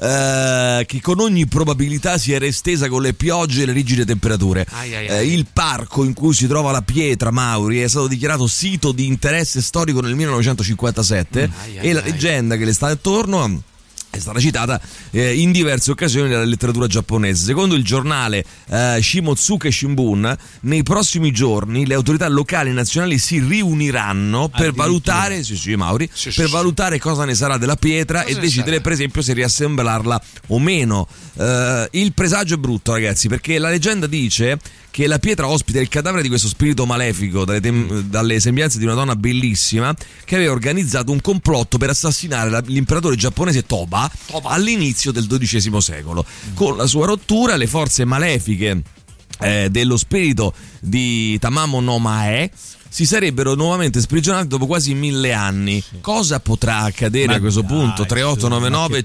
Speaker 3: che con ogni probabilità si era estesa con le piogge e le rigide temperature. Il parco in cui si trova la pietra, Mauri, è stato dichiarato sito di interesse storico nel 1957 e la leggenda che le sta attorno è stata citata in diverse occasioni nella letteratura giapponese. Secondo il giornale Shimotsuke Shimbun, nei prossimi giorni le autorità locali e nazionali si riuniranno per valutare, per valutare cosa ne sarà della pietra e decidere per esempio se riassemblarla o meno. Il presagio è brutto, ragazzi, perché la leggenda dice che la pietra ospita il cadavere di questo spirito malefico dalle sembianze di una donna bellissima che aveva organizzato un complotto per assassinare l'imperatore giapponese Toba all'inizio del XII secolo. Con la sua rottura le forze malefiche dello spirito di Tamamo no Mae si sarebbero nuovamente sprigionati dopo quasi 1000 anni. Cosa potrà accadere a questo punto? 3899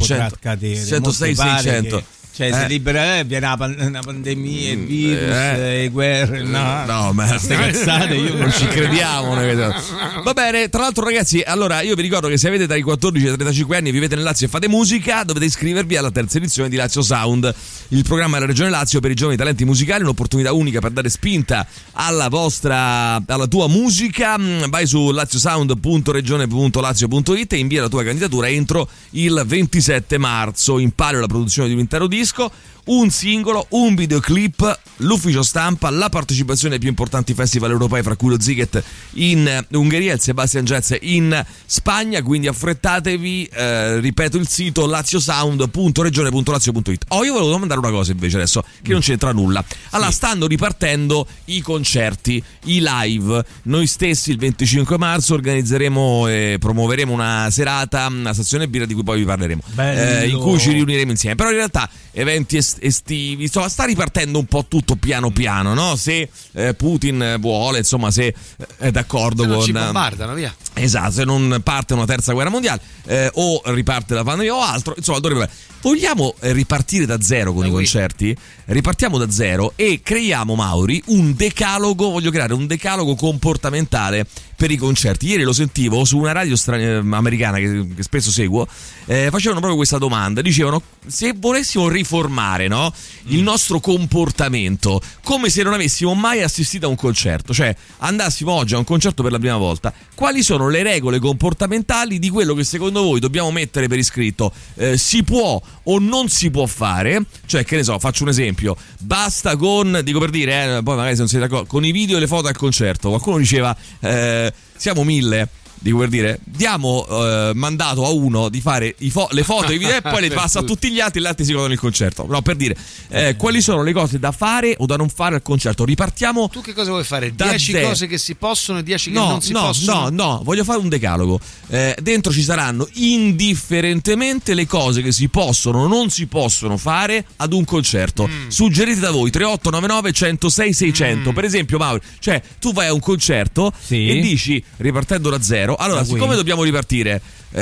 Speaker 3: 106 600.
Speaker 5: Cioè, se libera viene una pandemia, il virus, le guerre,
Speaker 3: no, ma queste cazzate io non ci crediamo. Va bene, tra l'altro, ragazzi, allora io vi ricordo che se avete dai 14 ai 35 anni e vivete nel Lazio e fate musica, dovete iscrivervi alla terza edizione di Lazio Sound, il programma della Regione Lazio per i giovani talenti musicali, un'opportunità unica per dare spinta alla tua musica. Vai su laziosound.regione.lazio.it e invia la tua candidatura entro il 27 marzo. In palio la produzione di un intero disco, un singolo, un videoclip, l'ufficio stampa, la partecipazione ai più importanti festival europei, fra cui lo Ziget in Ungheria e il Sebastian Jazz in Spagna. Quindi affrettatevi, ripeto il sito laziosound.regione.lazio.it. Io volevo domandare una cosa invece adesso, che non c'entra nulla. Allora, stanno ripartendo i concerti, i live. Noi stessi il 25 marzo organizzeremo e promuoveremo una serata a Stazione Birra di cui poi vi parleremo, in cui ci riuniremo insieme. Però in realtà eventi estivi, insomma, sta ripartendo un po' tutto piano piano, no? Se Putin vuole, insomma, se è d'accordo
Speaker 4: se
Speaker 3: con...
Speaker 4: non ci bombardano, via.
Speaker 3: Esatto, se non parte una terza guerra mondiale o riparte la pandemia o altro, insomma, vogliamo ripartire da zero con i concerti? Ripartiamo da zero e creiamo, Mauri, voglio creare un decalogo comportamentale per i concerti. Ieri lo sentivo su una radio americana che spesso seguo, facevano proprio questa domanda, dicevano: se volessimo riformare, no, il nostro comportamento come se non avessimo mai assistito a un concerto, cioè andassimo oggi a un concerto per la prima volta, quali sono le regole comportamentali di quello che secondo voi dobbiamo mettere per iscritto? Si può o non si può fare? Cioè, che ne so, faccio un esempio, basta con, dico per dire, poi magari se non siete d'accordo, con i video e le foto al concerto. Qualcuno diceva siamo 1000, dico per dire, diamo mandato a uno di fare le foto e i video e poi le passa a tutti gli altri e gli altri si godono il concerto. No, per dire, quali sono le cose da fare o da non fare al concerto? Ripartiamo.
Speaker 4: Tu che cosa vuoi fare? 10 cose che si possono e 10 che non si possono?
Speaker 3: No, voglio fare un decalogo. Dentro ci saranno indifferentemente le cose che si possono o non si possono fare ad un concerto. Suggerite da voi, 3899 106 600. Per esempio, Mauro, cioè tu vai a un concerto e dici, ripartendo da zero, allora, siccome dobbiamo ripartire,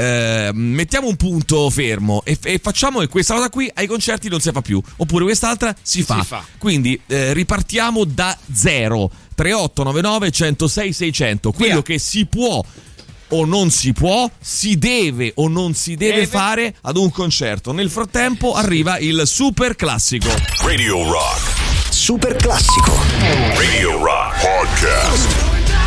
Speaker 3: mettiamo un punto fermo e facciamo che questa cosa qui ai concerti non si fa più, oppure quest'altra si fa. Quindi ripartiamo da zero. 3899 106 600. Quello che si può o non si può, si deve o non si deve fare ad un concerto. Nel frattempo arriva il super classico.
Speaker 2: Radio Rock.
Speaker 1: Super classico.
Speaker 2: Radio Rock Podcast.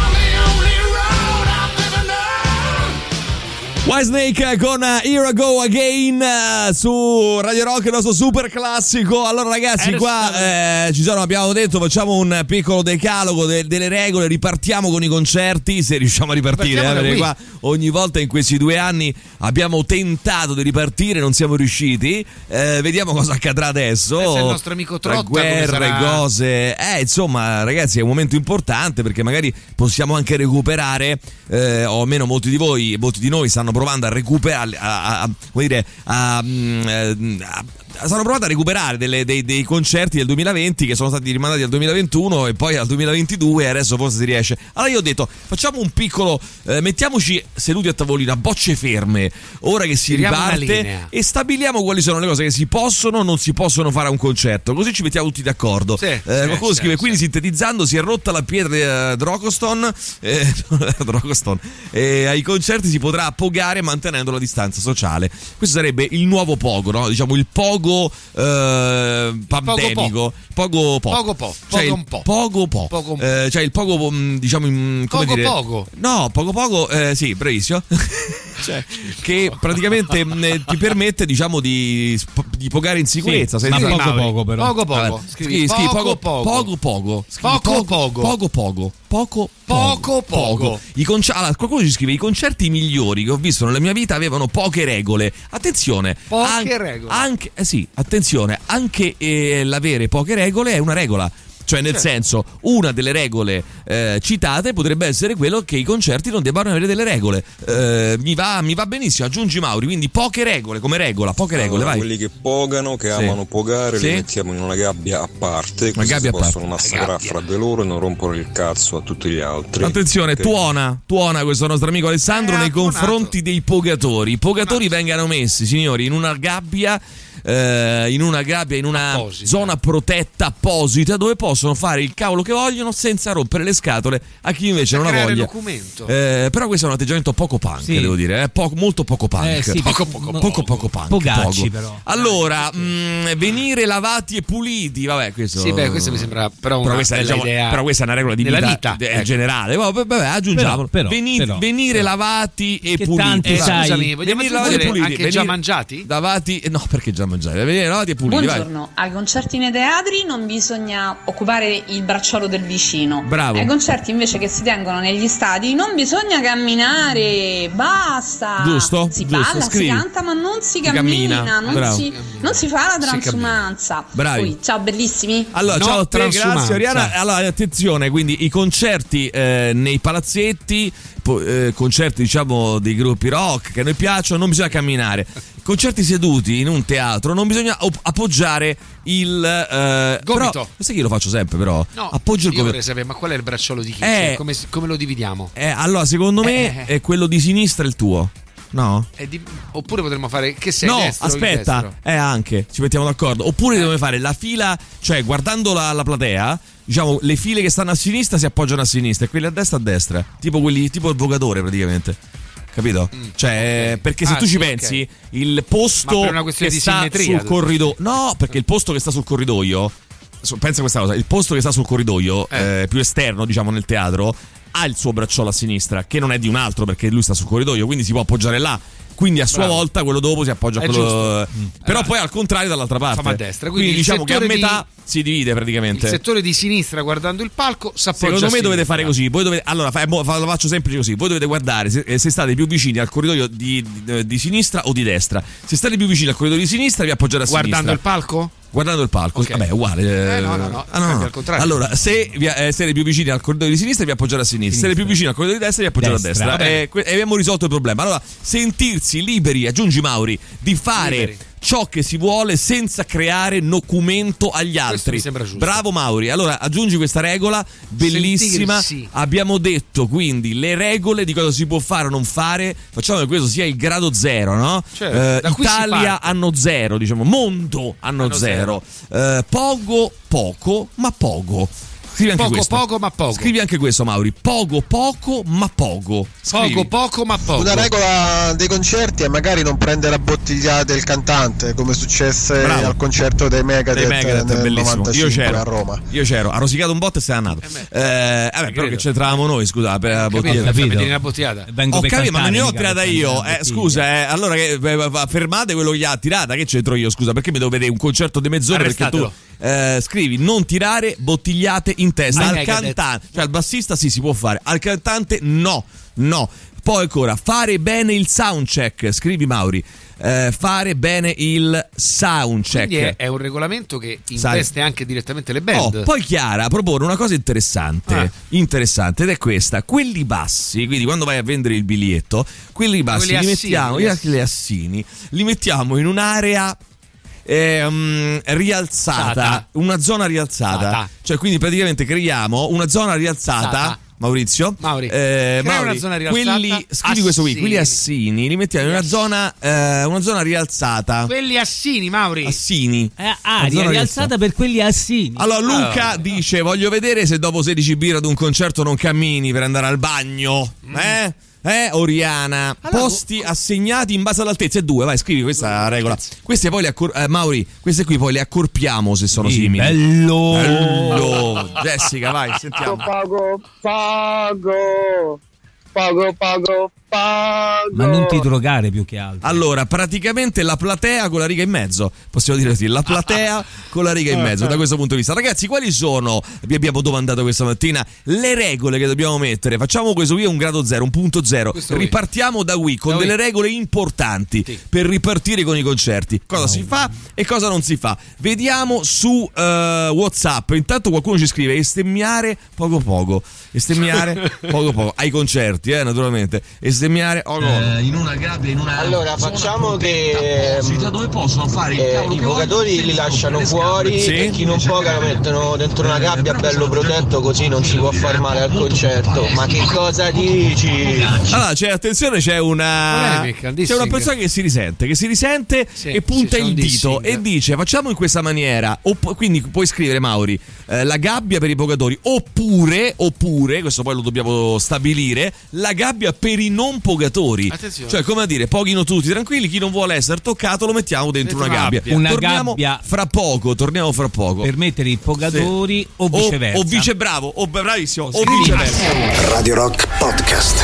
Speaker 3: Whitesnake con Here I Go Again su Radio Rock, il nostro super classico. Allora ragazzi, qua abbiamo detto, facciamo un piccolo decalogo delle regole, ripartiamo con i concerti, se riusciamo a ripartire, perché qua ogni volta in questi 2 anni abbiamo tentato di ripartire, non siamo riusciti, vediamo cosa accadrà adesso.
Speaker 4: È il nostro amico Trotta,
Speaker 3: guerre, cose, insomma ragazzi, è un momento importante perché magari possiamo anche recuperare, o almeno molti di noi stanno provando a recuperare, a Hanno provato a recuperare dei concerti del 2020 che sono stati rimandati al 2021 e poi al 2022 e adesso forse si riesce. Allora io ho detto facciamo un piccolo mettiamoci seduti a tavolino a bocce ferme ora che si riparte e stabiliamo quali sono le cose che si possono o non si possono fare a un concerto, così ci mettiamo tutti d'accordo. Qualcuno scrive quindi sintetizzando si è rotta la pietra Drocoston e ai concerti si potrà pogare mantenendo la distanza sociale. Questo sarebbe il nuovo pogo, no? Diciamo il pogo pandemico. Pogo cioè il pogo diciamo come dire
Speaker 4: pogo.
Speaker 3: No, pogo sì, bravissimo. Cioè, che praticamente ti permette diciamo di pogare in sicurezza senza
Speaker 4: poco però. Poco.
Speaker 3: Scrivi poco. Qualcuno ci scrive i concerti migliori che ho visto nella mia vita avevano poche regole. Attenzione, anche attenzione, anche l'avere poche regole è una regola. Cioè nel senso, una delle regole citate potrebbe essere quello che i concerti non debbano avere delle regole. Mi va benissimo, aggiungi Mauri, quindi poche regole come regola, vai.
Speaker 12: Quelli che pogano, che amano pogare, li mettiamo in una gabbia a parte, così si possono massacrare fra di loro e non rompere il cazzo a tutti gli altri.
Speaker 3: Attenzione, tuona questo nostro amico Alessandro nei confronti dei pogatori. I pogatori vengano messi, signori, in una gabbia, in una zona protetta apposita dove possono fare il cavolo che vogliono senza rompere le scatole a chi invece non ha voglia. Però questo è un atteggiamento poco punk, devo dire, molto poco punk. Poco punk.
Speaker 5: Pogacci però.
Speaker 3: Allora, venire lavati e puliti, vabbè, questo
Speaker 4: questo mi sembra però questa
Speaker 3: idea. Però questa è una regola di vita generale. Vabbè, aggiungiamo. Venire lavati e puliti.
Speaker 4: Scusami, vogliamo aggiungere anche già mangiati?
Speaker 3: Lavati, no, perché già mangiati? Lavati e puliti.
Speaker 13: Buongiorno, ai concerti nei teatri non bisogna occupare il bracciolo del vicino.
Speaker 3: Bravo.
Speaker 13: Ai concerti invece che si tengono negli stadi non bisogna camminare, basta.
Speaker 3: Giusto?
Speaker 13: Balla,
Speaker 3: scrivi.
Speaker 13: si canta ma non si cammina, non si fa la transumanza.
Speaker 3: Bravi.
Speaker 13: Poi, ciao bellissimi.
Speaker 3: Allora, ciao a te, grazie Oriana. Allora, attenzione, quindi i concerti nei palazzetti, concerti diciamo dei gruppi rock che a noi piacciono, non bisogna camminare. Concerti seduti in un teatro non bisogna appoggiare il
Speaker 4: gomito.
Speaker 3: Però, sai che io lo faccio sempre, però appoggio il gomito.
Speaker 4: Vorrei sapere, ma qual è il bracciolo di chi? Come lo dividiamo?
Speaker 3: Allora, secondo me è quello di sinistra il tuo. No?
Speaker 4: Oppure potremmo fare che sei destro
Speaker 3: aspetta, anche ci mettiamo d'accordo. Oppure dobbiamo fare la fila, cioè guardando la platea, diciamo le file che stanno a sinistra si appoggiano a sinistra e quelle a destra, tipo il vogatore praticamente. Capito? Cioè, perché se tu ci pensi, il posto che sta sul corridoio. No, perché il posto che sta sul corridoio. Pensa a questa cosa: il posto che sta sul corridoio, più esterno, diciamo, nel teatro, ha il suo bracciolo a sinistra, che non è di un altro perché lui sta sul corridoio, quindi si può appoggiare là. Quindi a sua volta quello dopo si appoggia a quello. Però poi al contrario dall'altra parte.
Speaker 4: A destra.
Speaker 3: Quindi diciamo che a metà si divide praticamente.
Speaker 4: Il settore di sinistra guardando il palco s'appoggia.
Speaker 3: Secondo me dovete fare così. Voi dovete, allora lo faccio semplice così. Voi dovete guardare se state più vicini al corridoio di sinistra o di destra. Se state più vicini al corridoio di sinistra vi appoggiate a sinistra.
Speaker 4: Guardando il palco?
Speaker 3: Guardando il palco,
Speaker 4: okay.
Speaker 3: Vabbè, uguale.
Speaker 4: No. Al contrario.
Speaker 3: Allora, se siete più vicini al corridoio di sinistra, vi appoggiate a sinistra. Se siete più vicini al corridoio di destra, vi appoggiate a destra. E abbiamo risolto il problema. Allora, sentirsi liberi, aggiungi Mauri, di fare ciò che si vuole senza creare nocumento agli altri.
Speaker 4: Mi sembra giusto.
Speaker 3: Bravo Mauri. Allora aggiungi questa regola bellissima. Abbiamo detto quindi le regole di cosa si può fare o non fare. Facciamo che questo sia il grado zero, no? Italia hanno zero, diciamo, mondo hanno zero. Poco ma poco. Scrivi anche
Speaker 4: poco ma poco.
Speaker 3: Scrivi anche questo, Mauri. Poco ma poco.
Speaker 4: Poco ma poco.
Speaker 14: Una regola dei concerti è magari non prendere a bottigliate il cantante, come successe al concerto dei Megadeth nel
Speaker 3: bellissimo.
Speaker 14: 95 a Roma.
Speaker 3: Io c'ero, ha rosicato un botto e sei annato. Però che c'entravamo noi, scusa, per la
Speaker 4: bottigliata.
Speaker 3: Ho capito, ma non ne ho tirata io. Scusa, allora che fermate quello che gli ha tirata, che c'entro io, scusa, perché mi devo vedere un concerto di mezz'ora perché tu scrivi non tirare bottigliate in testa al cantante, cioè al bassista sì si può fare, al cantante no. Poi ancora fare bene il soundcheck, scrivi Mauri, fare bene il soundcheck.
Speaker 4: Quindi è un regolamento che investe anche direttamente le band.
Speaker 3: Poi Chiara propone una cosa interessante ed è questa: quelli bassi, quindi quando vai a vendere il biglietto, quelli bassi li mettiamo, gli assini li mettiamo in un'area rialzata, una zona rialzata, cioè quindi praticamente creiamo una zona rialzata. Maurizio,
Speaker 4: Mauri,
Speaker 3: una zona rialzata. Scrivi questo qui, quelli assini li mettiamo in una zona rialzata.
Speaker 4: Quelli assini, Mauri.
Speaker 3: Assini.
Speaker 5: Aria rialzata per quelli assini.
Speaker 3: Allora Luca dice: voglio vedere se dopo 16 birre ad un concerto non cammini per andare al bagno. Oriana, posti assegnati in base all'altezza. 2, vai, scrivi questa regola. Queste poi Mauri, queste qui poi le accorpiamo se sono simili. Bello. Jessica, vai, sentiamo.
Speaker 9: Pago.
Speaker 5: Ma non ti drogare più che altro.
Speaker 3: Allora, praticamente la platea con la riga in mezzo. Possiamo dire così, la platea con la riga in mezzo. Da questo punto di vista, ragazzi, quali sono, vi abbiamo domandato questa mattina, le regole che dobbiamo mettere? Facciamo questo qui, un grado 0, un punto 0. Ripartiamo da qui con delle regole importanti per ripartire con i concerti. Cosa si fa e cosa non si fa. Vediamo su WhatsApp. Intanto qualcuno ci scrive: estemmiare poco. Estemmiare poco. Ai concerti, naturalmente. Estemmiare
Speaker 15: in una gabbia, in una.
Speaker 16: Allora facciamo che
Speaker 15: dove possono fare
Speaker 16: i giocatori li lasciano fuori e chi non poga lo mettono dentro una gabbia bello protetto, così non si può far male al concerto. Ma che cosa dici?
Speaker 3: Allora attenzione, c'è una persona che si risente e punta il dito e dice: facciamo in questa maniera. Quindi puoi scrivere, Mauri, la gabbia per i pogatori, oppure questo poi lo dobbiamo stabilire, la gabbia per i non pogatori. Attenzione. Cioè, come a dire, poghino tutti tranquilli, chi non vuole essere toccato lo mettiamo dentro una gabbia. Torniamo fra poco.
Speaker 5: Per mettere i pogatori o viceversa.
Speaker 3: Bravissimo, o viceversa.
Speaker 1: Radio Rock Podcast.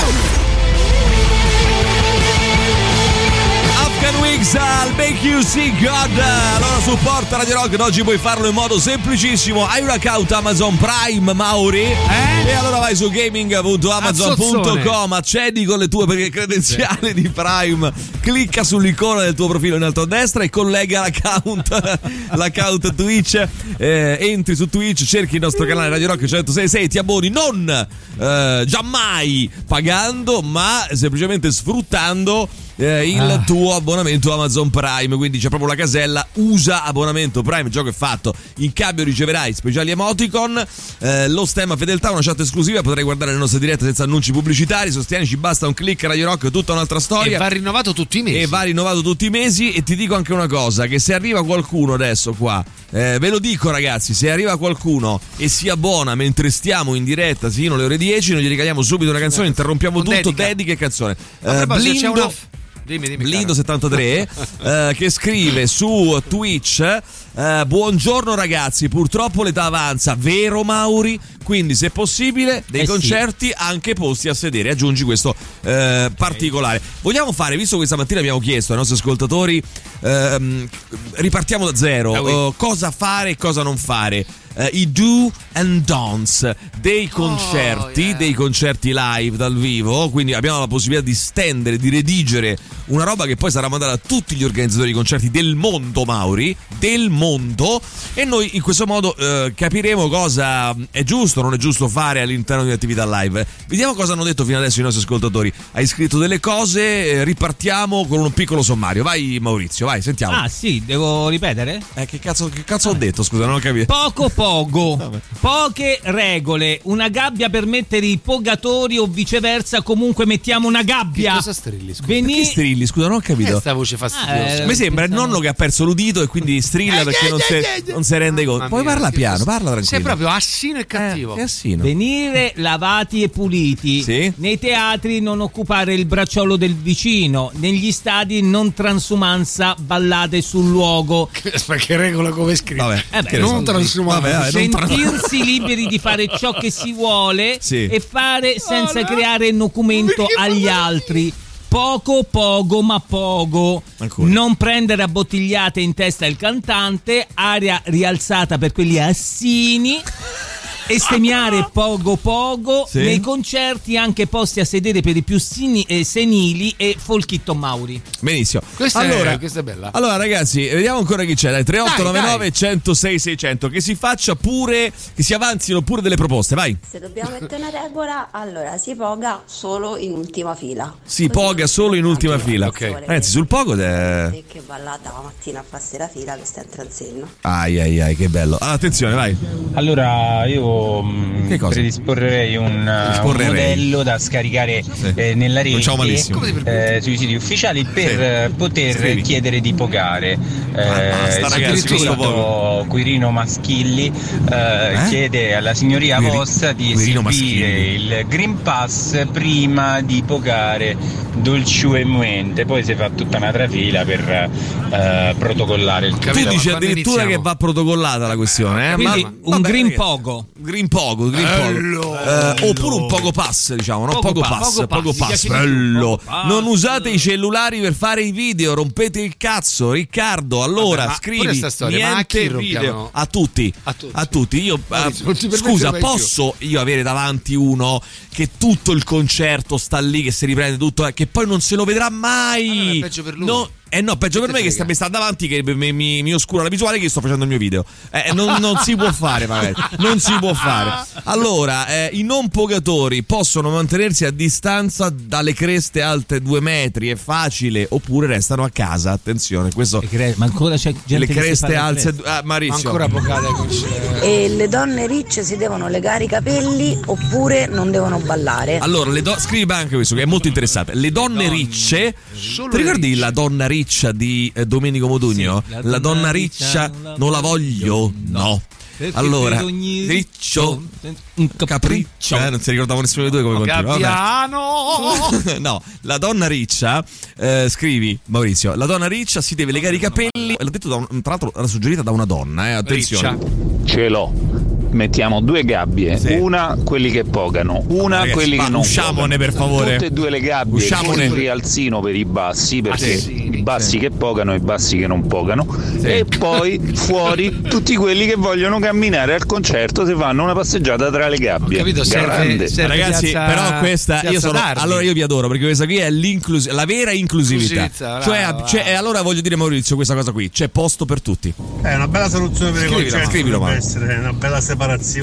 Speaker 3: Wigs al Make You See God. Allora supporta Radio Rock, oggi puoi farlo in modo semplicissimo. Hai un account Amazon Prime, Mauri? E allora vai su gaming.amazon.com, accedi con le tue credenziali di Prime, clicca sull'icona del tuo profilo in alto a destra e collega l'account Twitch, entri su Twitch, cerchi il nostro canale Radio Rock 106.6, ti abboni non giammai pagando, ma semplicemente sfruttando il tuo abbonamento Amazon Prime. Quindi c'è proprio la casella usa abbonamento Prime, il gioco è fatto. In cambio riceverai speciali emoticon, lo stemma fedeltà, una chat esclusiva, potrai guardare le nostre dirette senza annunci pubblicitari. Sostienici, basta un click. Radio Rock, tutta un'altra storia,
Speaker 4: e va rinnovato tutti i mesi.
Speaker 3: E ti dico anche una cosa, che se arriva qualcuno adesso qua, ve lo dico ragazzi, se arriva qualcuno e si abbona mentre stiamo in diretta sino alle ore 10, noi gli regaliamo subito una canzone, interrompiamo tutto, dedica e canzone. Blindo 73 che scrive su Twitch: buongiorno ragazzi, purtroppo l'età avanza, vero Mauri? Quindi se possibile dei concerti anche posti a sedere, aggiungi questo particolare. Vogliamo fare, visto che questa mattina abbiamo chiesto ai nostri ascoltatori, ripartiamo da zero, cosa fare e cosa non fare, i do and don'ts dei concerti, dei concerti live dal vivo. Quindi abbiamo la possibilità di stendere, di redigere una roba che poi sarà mandata a tutti gli organizzatori di concerti del mondo, Mauri, del mondo, e noi in questo modo capiremo cosa è giusto o non è giusto fare all'interno di un'attività live. Vediamo cosa hanno detto fino adesso i nostri ascoltatori. Hai scritto delle cose, ripartiamo con un piccolo sommario. Vai Maurizio, vai, sentiamo.
Speaker 5: Devo ripetere?
Speaker 3: Che cazzo ho detto? Scusa, non ho capito.
Speaker 5: Poche regole, una gabbia per mettere i pogatori o viceversa, comunque mettiamo una gabbia.
Speaker 4: Che cosa strilli? Scusa.
Speaker 3: Perché strilli? Scusa, non ho capito.
Speaker 4: Questa voce fastidiosa.
Speaker 3: Mi sembra il nonno che ha perso l'udito e quindi strilla perché non si rende conto. Poi parla piano, parla tranquillo.
Speaker 4: Sei proprio assino e cattivo.
Speaker 5: Venire lavati e puliti. Nei teatri non occupare il bracciolo del vicino. Negli stadi non transumanza, ballate sul luogo.
Speaker 4: Che regola come scrive?
Speaker 5: Non transumanza. Sentirsi liberi di fare ciò che si vuole e fare senza creare nocumento agli altri. Poco, ma poco. Ancora. Non prendere a bottigliate in testa il cantante. Aria rialzata per quelli assini. bestemmiare pogo, sì. Nei concerti anche posti a sedere per i più senili e Folchitto Mauri.
Speaker 3: Benissimo.
Speaker 4: Questa è bella.
Speaker 3: Allora ragazzi, vediamo ancora chi c'è. Dai, 3899 106 600. Che si faccia pure, che si avanzino pure delle proposte, vai.
Speaker 17: Se dobbiamo mettere una regola, allora si poga solo in ultima fila.
Speaker 3: Si poga solo in ultima fila.
Speaker 17: Ok.
Speaker 3: Ragazzi, sul pogo
Speaker 17: che ballata la mattina a farsi la fila che sta in transenno.
Speaker 3: Ai, che bello. Attenzione, vai.
Speaker 18: Allora, io predisporrei un modello da scaricare nella rete sui siti ufficiali per poter chiedere di pogare. Il Quirino Maschilli chiede alla signoria vostra di esibire il Green Pass prima di pogare dolcemente, poi si fa tutta una trafila per protocollare il
Speaker 3: capito. Tu dici addirittura che va protocollata la questione,
Speaker 5: quindi un Green Pogo.
Speaker 3: Oppure un Pogo Pass, diciamo, no? Pogo Pass. Bello. Non usate i cellulari per fare i video, rompete il cazzo, Riccardo. Allora scrivi niente video a tutti. Io scusa, posso io avere davanti uno che tutto il concerto sta lì, che si riprende tutto, che poi non se lo vedrà mai.
Speaker 4: Peggio per lui.
Speaker 3: Peggio per me che mi sta davanti, che mi oscura la visuale, che sto facendo il mio video. Non si può fare, magari. Non si può fare. Allora, i non pogatori possono mantenersi a distanza dalle creste alte 2 metri, è facile, oppure restano a casa. Attenzione, questo.
Speaker 5: Ma ancora c'è gente
Speaker 3: le creste alte. Maurizio.
Speaker 4: Ancora pogate.
Speaker 17: E le donne ricce si devono legare i capelli oppure non devono ballare?
Speaker 3: Allora, scrivi anche questo, che è molto interessante. Le donne ricce. Ti ricordi la donna riccia di Domenico Modugno? Sì, la donna riccia non la voglio, no. Perché allora, riccio, un capriccio. Non si ricordava nessuno dei due come continua.
Speaker 4: Gabbiano.
Speaker 3: No, la donna riccia, scrivi Maurizio, la donna riccia si deve legare i capelli. L'ha detto tra l'altro, era suggerita da una donna, attenzione.
Speaker 18: Riccia. Ce l'ho. Mettiamo 2 gabbie, una quelli che pogano, una ragazzi, quelli che non
Speaker 3: usciamone
Speaker 18: pogano.
Speaker 3: Per favore.
Speaker 18: Tutte e 2 le gabbie, usciamone un rialzino per i bassi, perché i bassi che pogano e i bassi che non pogano, e poi fuori tutti quelli che vogliono camminare al concerto, si fanno una passeggiata tra le gabbie.
Speaker 4: Ho capito, serve
Speaker 3: ragazzi, però questa allora io vi adoro, perché questa qui è la vera inclusività. Allora voglio dire, Maurizio, questa cosa qui, c'è posto per tutti.
Speaker 14: È una bella soluzione per i concerti, deve essere una bella separazione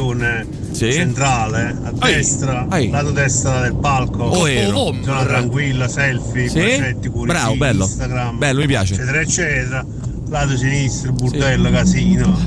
Speaker 14: centrale a destra, lato destra del palco, zona tranquilla, selfie, bacetti, cuoricini,
Speaker 3: bello.
Speaker 14: Instagram,
Speaker 3: bello, mi piace,
Speaker 14: eccetera eccetera. Lato sinistro, burdello, casino.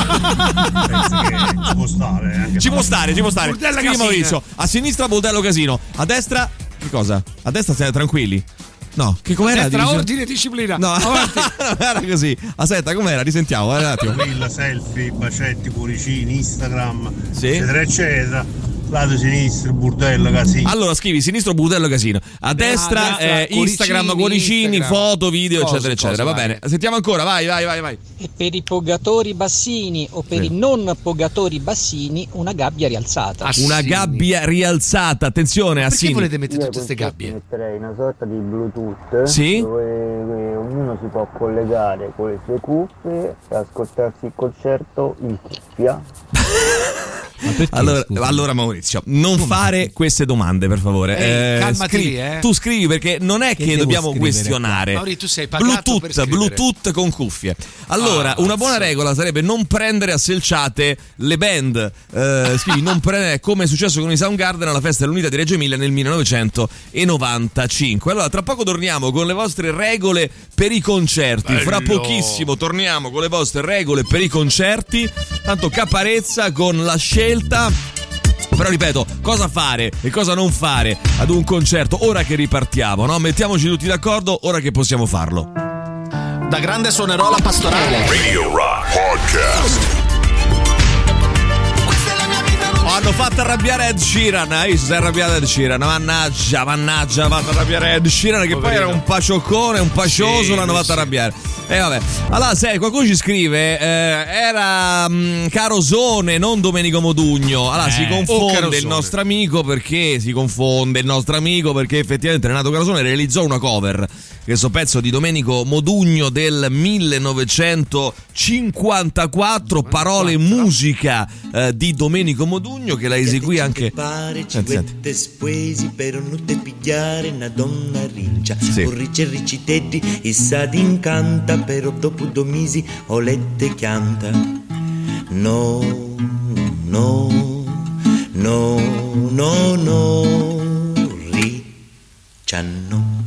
Speaker 14: Penso che ci può stare.
Speaker 3: Scrivi Maurizio, a sinistra bordello casino, a destra che cosa? A destra siete tranquilli. No, che com'era?
Speaker 4: Tra ordine e disciplina.
Speaker 3: No, era così. Aspetta, com'era? Risentiamo, un attimo.
Speaker 14: Selfie, bacetti, cuoricini, Instagram, eccetera eccetera. Lato sinistro, burdello, casino.
Speaker 3: Allora scrivi sinistro, burdello, casino. A destra Instagram, cuoricini, foto, video, eccetera eccetera. Va bene. Sentiamo ancora, vai.
Speaker 19: E per i pogatori bassini o per i non pogatori bassini, una gabbia rialzata.
Speaker 3: Una gabbia rialzata, attenzione.
Speaker 4: Perché volete mettere tutte queste gabbie?
Speaker 20: Metterei una sorta di Bluetooth dove ognuno si può collegare con le sue cuffie e ascoltarsi il concerto in cuffia.
Speaker 3: Allora Maurizio, non fare queste domande per favore.
Speaker 4: Calmati,
Speaker 3: Tu scrivi, perché non è che dobbiamo questionare.
Speaker 4: Maurizio, tu sei pagato
Speaker 3: Bluetooth con cuffie. Allora, una buona regola sarebbe non prendere a selciate le band. Scrivi non prendere, come è successo con i Soundgarden alla festa dell'Unità di Reggio Emilia nel 1995. Allora, tra poco torniamo con le vostre regole per i concerti.
Speaker 4: Bello.
Speaker 3: Fra pochissimo torniamo con le vostre regole per i concerti. Tanto Caparezza con la scelta. Però ripeto, cosa fare e cosa non fare ad un concerto ora che ripartiamo, no? Mettiamoci tutti d'accordo ora che possiamo farlo.
Speaker 1: Da grande suonerò la pastorale.
Speaker 2: Radio Rock Podcast.
Speaker 3: Hanno fatto arrabbiare Ed Sheeran. Si è arrabbiato Ed Sheeran. Mannaggia, ha fatto arrabbiare Ed Sheeran, che poi era un pacioccone, un pacioso, l'hanno fatto arrabbiare. Vabbè. Allora, se qualcuno ci scrive, era Carosone, non Domenico Modugno. Allora, si confonde il nostro amico, perché effettivamente Renato Carosone realizzò una cover questo pezzo di Domenico Modugno del 1954, parole e musica di Domenico Modugno, che la eseguì anche
Speaker 21: però non te pigliare una donna rincia, corrice riciteddi e sa d'incanta, però dopo 2 mesi ho lette chianta. No, no, no, no, no, riccia no.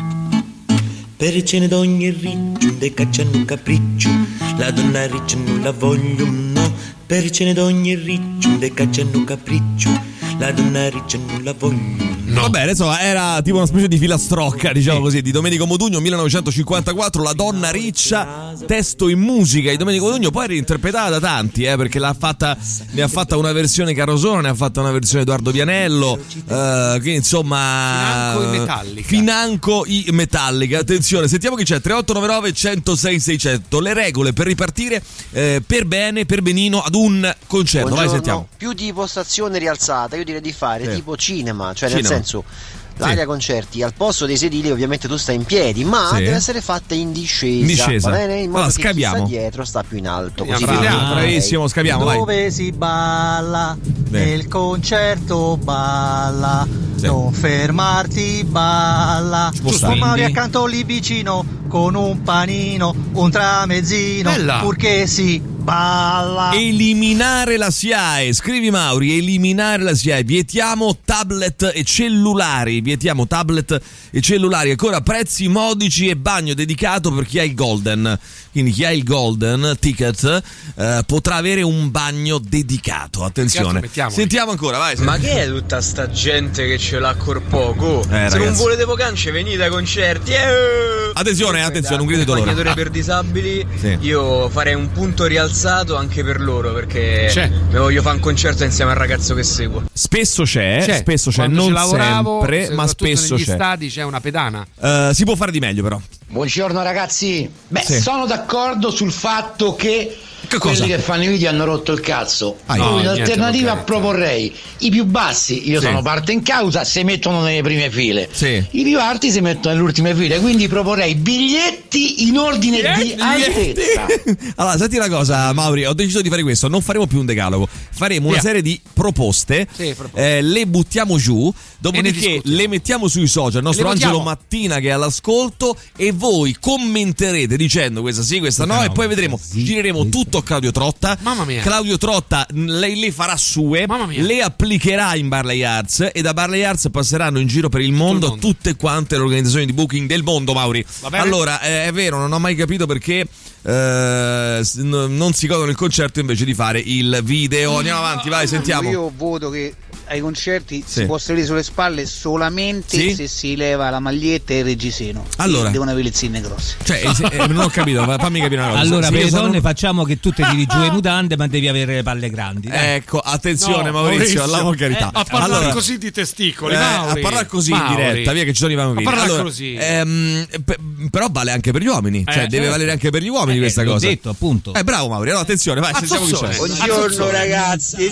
Speaker 21: Per cene d'ogni riccio, de cacciano capriccio, la donna riccia non la voglio, no. Per cene d'ogni riccio, de cacciano capriccio, la donna riccia non la voglio.
Speaker 3: No. Va bene, insomma, era tipo una specie di filastrocca, diciamo così, di Domenico Modugno, 1954, La donna riccia, testo in musica di Domenico Modugno, poi reinterpretata da tanti, perché ne ha fatta una versione Carosone, ne ha fatta una versione Edoardo Vianello, quindi insomma Financo i Metallica. Attenzione, sentiamo chi c'è, 3899 106 600, le regole per ripartire per bene, per benino ad un concerto.
Speaker 22: Buongiorno.
Speaker 3: Vai, sentiamo.
Speaker 22: Più di postazione rialzata, io direi di fare tipo cinema, cioè nel senso l'area concerti al posto dei sedili ovviamente tu stai in piedi, ma deve essere fatta in discesa, va bene? In modo che chi sta dietro sta più in alto, così
Speaker 3: bravissimo, scaviamo, vai.
Speaker 23: Dove si balla nel concerto, balla, non fermarti, balla. Giusto, Mauri accanto lì vicino con un panino, un tramezzino, purché si balla.
Speaker 3: Eliminare la SIAE, scrivi Mauri, eliminare la SIAE, vietiamo tablet e cellulari, ancora prezzi modici e bagno dedicato per chi ha il Golden, quindi chi ha il Golden Ticket potrà avere un bagno dedicato, attenzione. Sentiamo ancora, vai.
Speaker 24: Ma che è tutta sta gente che ce l'ha cor poco? Se
Speaker 3: ragazzi,
Speaker 24: non volete vocance venite ai concerti.
Speaker 3: Attenzione, un grido di dolore.
Speaker 24: Magnatore per disabili, io farei un punto rialzato anche per loro, perché mi voglio fare un concerto insieme al ragazzo che seguo.
Speaker 3: Spesso c'è,
Speaker 4: Quando
Speaker 3: non
Speaker 4: lavoravo,
Speaker 3: sempre, ma spesso
Speaker 4: negli
Speaker 3: c'è.
Speaker 4: Stadi c'è una pedana.
Speaker 3: Si può fare di meglio, però.
Speaker 25: Buongiorno ragazzi. Sono d'accordo sul fatto che quelli che fanno i video hanno rotto il cazzo. In alternativa proporrei i più bassi, io sono parte in causa, si mettono nelle prime file, i più alti si mettono nelle ultime file, quindi proporrei biglietti in ordine di altezza.
Speaker 3: Allora, senti una cosa, Mauri, ho deciso di fare questo, non faremo più un decalogo, faremo una serie di proposte, le buttiamo giù, dopodiché le mettiamo sui social, il nostro Angelo Mattina che è all'ascolto, e voi commenterete dicendo questa sì, questa no, e poi vedremo, gireremo tutto a Claudio Trotta.
Speaker 4: Mamma mia.
Speaker 3: Claudio Trotta lei le farà sue, le applicherà in Barley Arts, e da Barley Arts passeranno in giro per il mondo tutte quante le organizzazioni di booking del mondo, Mauri. Allora, è vero, non ho mai capito perché non si godono il concerto invece di fare il video. Andiamo avanti, vai, sentiamo.
Speaker 26: Io voto che ai concerti si può salire sulle spalle solamente se si leva la maglietta e il reggiseno.
Speaker 3: Allora
Speaker 26: devono avere le zinne grosse.
Speaker 3: Non ho capito, fammi capire una cosa.
Speaker 5: Allora, per le donne facciamo che tu te tiri giù le mutande, ma devi avere le palle grandi.
Speaker 3: Ecco, attenzione, Maurizio, all'amor carità.
Speaker 4: A parlare così di testicoli,
Speaker 3: a parlare così in diretta, via che ci sono i bambini.
Speaker 4: Così.
Speaker 3: Però vale anche per gli uomini, deve valere anche per gli uomini questa cosa.
Speaker 5: L'ho detto, appunto.
Speaker 3: Bravo Mauri, allora attenzione, vai, sentiamo chi c'è.
Speaker 25: Buongiorno ragazzi.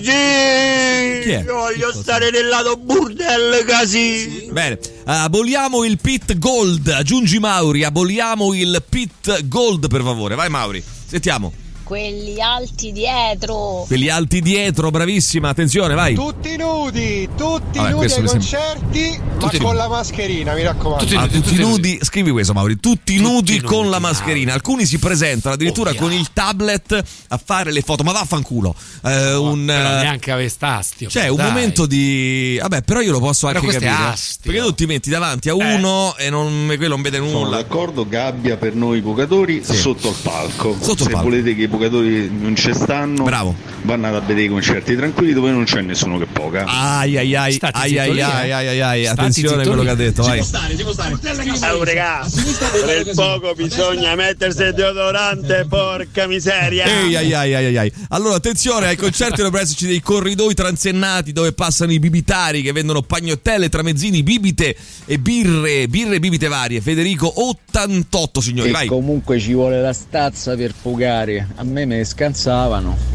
Speaker 25: Voglio stare nel lato burdel così.
Speaker 3: Bene, aboliamo il pit gold, aggiungi Mauri, aboliamo il pit gold per favore, vai Mauri, sentiamo.
Speaker 6: Quelli alti dietro,
Speaker 3: bravissima, attenzione, vai.
Speaker 14: Tutti nudi ai concerti, ma con la mascherina, mi raccomando.
Speaker 3: Tutti nudi, scrivi questo Mauri, tutti nudi con la mascherina. Alcuni si presentano addirittura con il tablet a fare le foto, ma vaffanculo.
Speaker 4: Però neanche avestastio.
Speaker 3: C'è un momento di però io lo posso anche capire, perché tu ti metti davanti a uno e quello non vede nulla.
Speaker 27: Sono d'accordo, gabbia per noi giocatori sotto il palco. Volete che i giocatori non ci stanno, vanno a vedere i concerti tranquilli dove non c'è nessuno che poga.
Speaker 3: Ai, attenzione a quello che ha detto, vai.
Speaker 25: Si può stare. Ragazzi, per il poco bisogna mettersi il deodorante, porca miseria.
Speaker 3: Allora attenzione, ai concerti dovrebbero esserci dei corridoi transennati dove passano i bibitari che vendono pagnottelle, tramezzini, bibite e birre bibite varie. Federico 88, signori, vai.
Speaker 28: Comunque ci vuole la stazza per pugare. A me scansavano.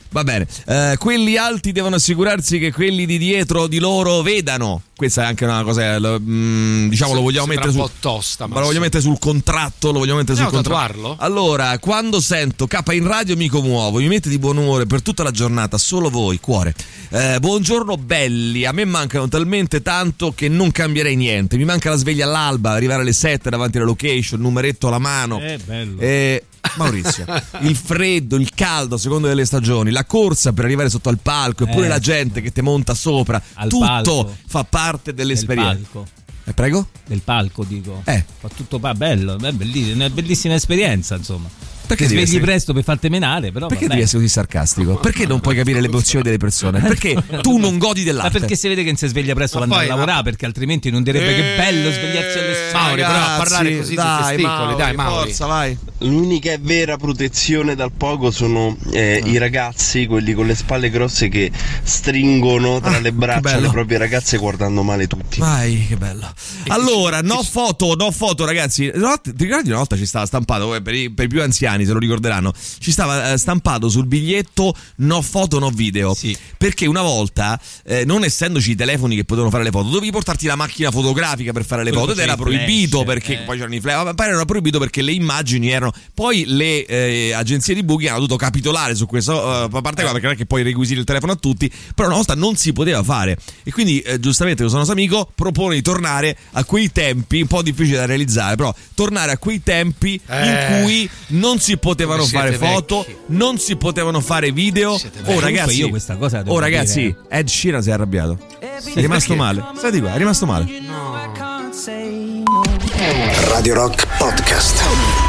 Speaker 3: Va bene, quelli alti devono assicurarsi che quelli di dietro di loro vedano. Questa è anche una cosa, diciamo, lo vogliamo mettere
Speaker 4: un po' tosta,
Speaker 3: ma lo vogliamo mettere sul contratto, lo vogliamo mettere sul contratto. Allora, quando sento K in radio mi commuovo, mi mette di buon umore per tutta la giornata, solo voi, cuore. Buongiorno belli, a me mancano talmente tanto che non cambierei niente. Mi manca la sveglia all'alba, arrivare alle 7 davanti alla location, numeretto alla mano.
Speaker 5: Bello.
Speaker 3: Maurizio, il freddo, il caldo a seconda delle stagioni, la corsa per arrivare sotto al palco, eppure la gente che ti monta sopra, tutto palco. Fa parte dell'esperienza. Prego?
Speaker 5: Del palco, dico. Fa tutto bello, è una bellissima esperienza, insomma. Perché svegli presto per farti menare, però.
Speaker 3: Perché devi essere così sarcastico? Perché non puoi capire le emozioni delle persone? Perché tu non godi dell'arte?
Speaker 5: Ma perché si vede che non si sveglia presto per andare a lavorare, perché altrimenti non direbbe che bello svegliarsi alle 6.
Speaker 4: Mauri, però a parlare così sui testicoli, dai, Mauri.
Speaker 3: Forza, vai.
Speaker 7: L'unica e vera protezione dal poco sono i ragazzi, quelli con le spalle grosse che stringono tra le braccia le proprie ragazze guardando male tutti.
Speaker 3: Vai, che bello. Allora, no foto, ragazzi. Ti ricordi una volta ci stava stampato per i più anziani, se lo ricorderanno, ci stava stampato sul biglietto no foto no video, perché una volta non essendoci i telefoni che potevano fare le foto, dovevi portarti la macchina fotografica per fare le foto ed era proibito perché poi c'erano i flash, ma poi era proibito perché le immagini erano, poi le agenzie di booking hanno dovuto capitolare su questo parte qua, perché non è che puoi requisire il telefono a tutti, però una volta non si poteva fare e quindi giustamente questo nostro amico propone di tornare a quei tempi, un po' difficile da realizzare, però tornare a quei tempi in cui non si potevano fare foto, non si potevano fare video. Ragazzi,
Speaker 5: io questa cosa
Speaker 3: ragazzi,
Speaker 5: dire.
Speaker 3: Ed Sheeran si è arrabbiato. È rimasto male. Senti qua, è rimasto male.
Speaker 1: Radio Rock Podcast.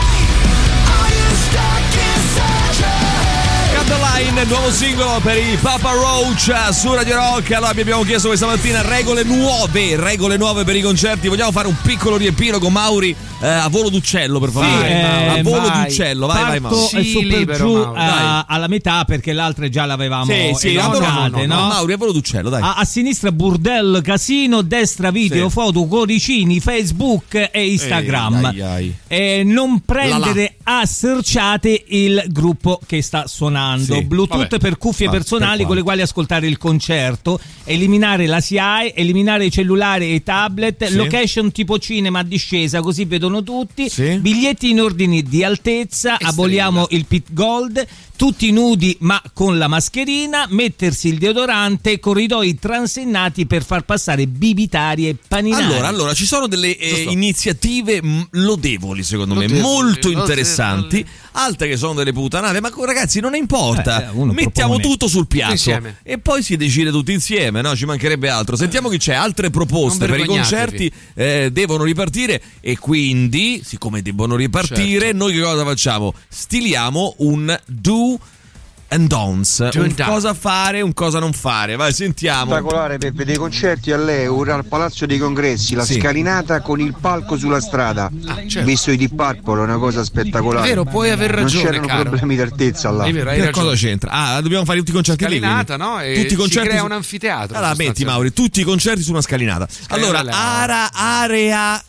Speaker 3: Line, nuovo singolo per i Papa Roach su Radio Rock. Allora vi abbiamo chiesto questa mattina regole nuove per i concerti. Vogliamo fare un piccolo riepino con Mauri a volo d'uccello, per favore? A volo d'uccello, vai Mauri.
Speaker 5: Su per giù alla metà, perché l'altra già l'avevamo
Speaker 3: no. Mauri, a volo d'uccello, dai.
Speaker 5: A sinistra bordello, casino, destra video, foto, cuoricini, Facebook e Instagram. Non prendere a serciate il gruppo che sta suonando. Bluetooth per cuffie personali con le quali ascoltare il concerto, eliminare la SIAE, eliminare i cellulari e i tablet, location tipo cinema a discesa così vedono tutti, biglietti in ordini di altezza, aboliamo il pit gold, tutti nudi ma con la mascherina, mettersi il deodorante, corridoi transennati per far passare bibitari e paninari.
Speaker 3: Allora ci sono delle iniziative lodevoli, secondo me, molto interessanti, altre che sono delle puttanate, ma ragazzi non importa, mettiamo tutto sul piatto e poi si decide tutti insieme, no? Ci mancherebbe altro. Sentiamo chi c'è, altre proposte per i concerti devono ripartire e quindi, siccome debbono ripartire, noi che cosa facciamo? Stiliamo un do and don'ts, cosa fare, un cosa non fare. Vai, sentiamo.
Speaker 8: Spettacolare per vedere i concerti all'Euro, al Palazzo dei Congressi, la scalinata con il palco sulla strada. Visto i Deep Purple, è una cosa spettacolare.
Speaker 4: È vero, puoi aver ragione,
Speaker 8: non c'erano problemi d'altezza là.
Speaker 4: È vero,
Speaker 3: che cosa c'entra? Dobbiamo fare tutti i concerti
Speaker 4: scalinata,
Speaker 3: lì,
Speaker 4: no? E
Speaker 3: tutti i concerti
Speaker 4: si crea un anfiteatro.
Speaker 3: Allora metti, Mauri, tutti i concerti su una scalinata. Allora, area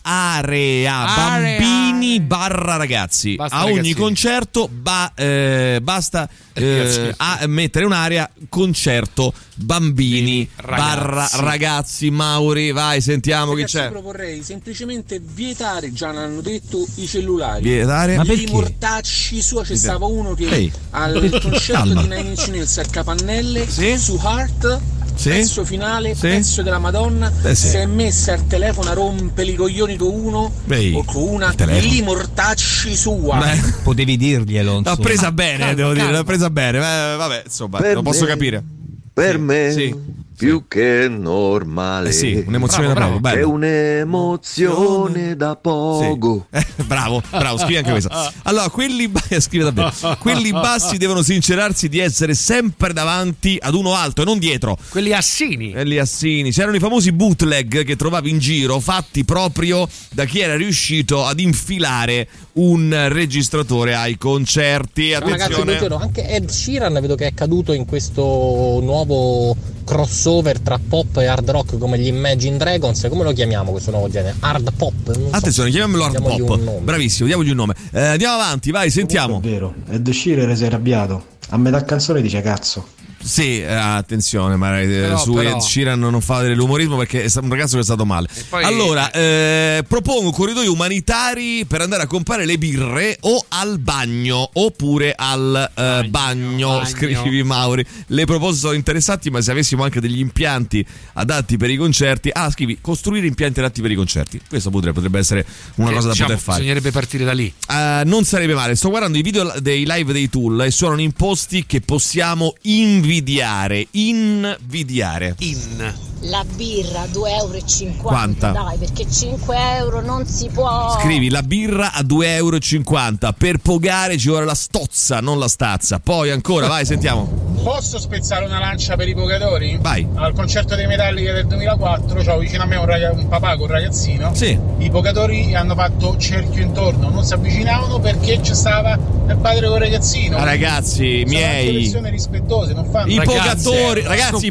Speaker 3: bambini barra ragazzi. A ogni concerto basta a mettere un'area concerto bambini barra ragazzi. Mauri, vai, sentiamo chi c'è.
Speaker 9: Proporrei semplicemente vietare, già l'hanno detto, i cellulari.
Speaker 3: Vietare?
Speaker 9: Ma i mortacci sua, c'è stava uno che al concerto di Nine Inch Nails a Capannelle su Heart, pezzo finale, pezzo della Madonna, si è messa al telefono a rompere i coglioni con uno o con una, lì mortacci sua.
Speaker 5: Potevi dirglielo.
Speaker 3: L'ho presa bene, devo dire, l'ho presa bene. Vabbè, insomma, lo posso capire.
Speaker 10: Per me più che normale.
Speaker 3: Un'emozione da poco.
Speaker 10: È un'emozione da poco.
Speaker 3: Bravo, scrivi anche questa. Allora, scrive davvero. Quelli bassi devono sincerarsi di essere sempre davanti ad uno alto e non dietro.
Speaker 4: Quelli assini.
Speaker 3: C'erano i famosi bootleg che trovavi in giro, fatti proprio da chi era riuscito ad infilare un registratore ai concerti. Attenzione.
Speaker 11: Ragazzi, anche Ed Sheeran vedo che è caduto in questo nuovo crossover tra pop e hard rock, come gli Imagine Dragons. Come lo chiamiamo questo nuovo genere? Hard pop?
Speaker 3: Attenzione, chiamiamolo hard pop. Bravissimo, diamogli un nome. Andiamo avanti, vai, sentiamo.
Speaker 12: È vero, Ed Sheeran si è arrabbiato. a metà canzone dice cazzo.
Speaker 3: Sì, attenzione, ma su Ed Sheeran non fa dell'umorismo perché è un ragazzo che è stato male.
Speaker 4: Poi...
Speaker 3: Allora, propongo corridoi umanitari per andare a comprare le birre o al bagno oppure al bagno. Scrivi Mauri. Le proposte sono interessanti, ma se avessimo anche degli impianti adatti per i concerti, scrivi costruire impianti adatti per i concerti. Questo potrebbe essere una cosa da poter fare.
Speaker 4: Bisognerebbe partire da lì.
Speaker 3: Non sarebbe male. Sto guardando i video dei live dei Tool e suonano in posti che possiamo invidiare.
Speaker 6: La birra €2,50.
Speaker 3: Quanta?
Speaker 6: Dai, perché €5 non si può.
Speaker 3: Scrivi la birra a €2,50. Per pogare ci vuole la stozza, non la stazza. Poi ancora, vai, sentiamo.
Speaker 13: Posso spezzare una lancia per i pogatori?
Speaker 3: Vai.
Speaker 13: Al concerto dei Metallica del 2004 c'ho vicino a me un papà con un ragazzino.
Speaker 3: Sì.
Speaker 13: I pogatori hanno fatto cerchio intorno, non si avvicinavano perché c'è stava il padre con il ragazzino.
Speaker 3: Ragazzi miei,
Speaker 13: sono persone rispettose, non fanno
Speaker 3: i pogatori, ragazzi,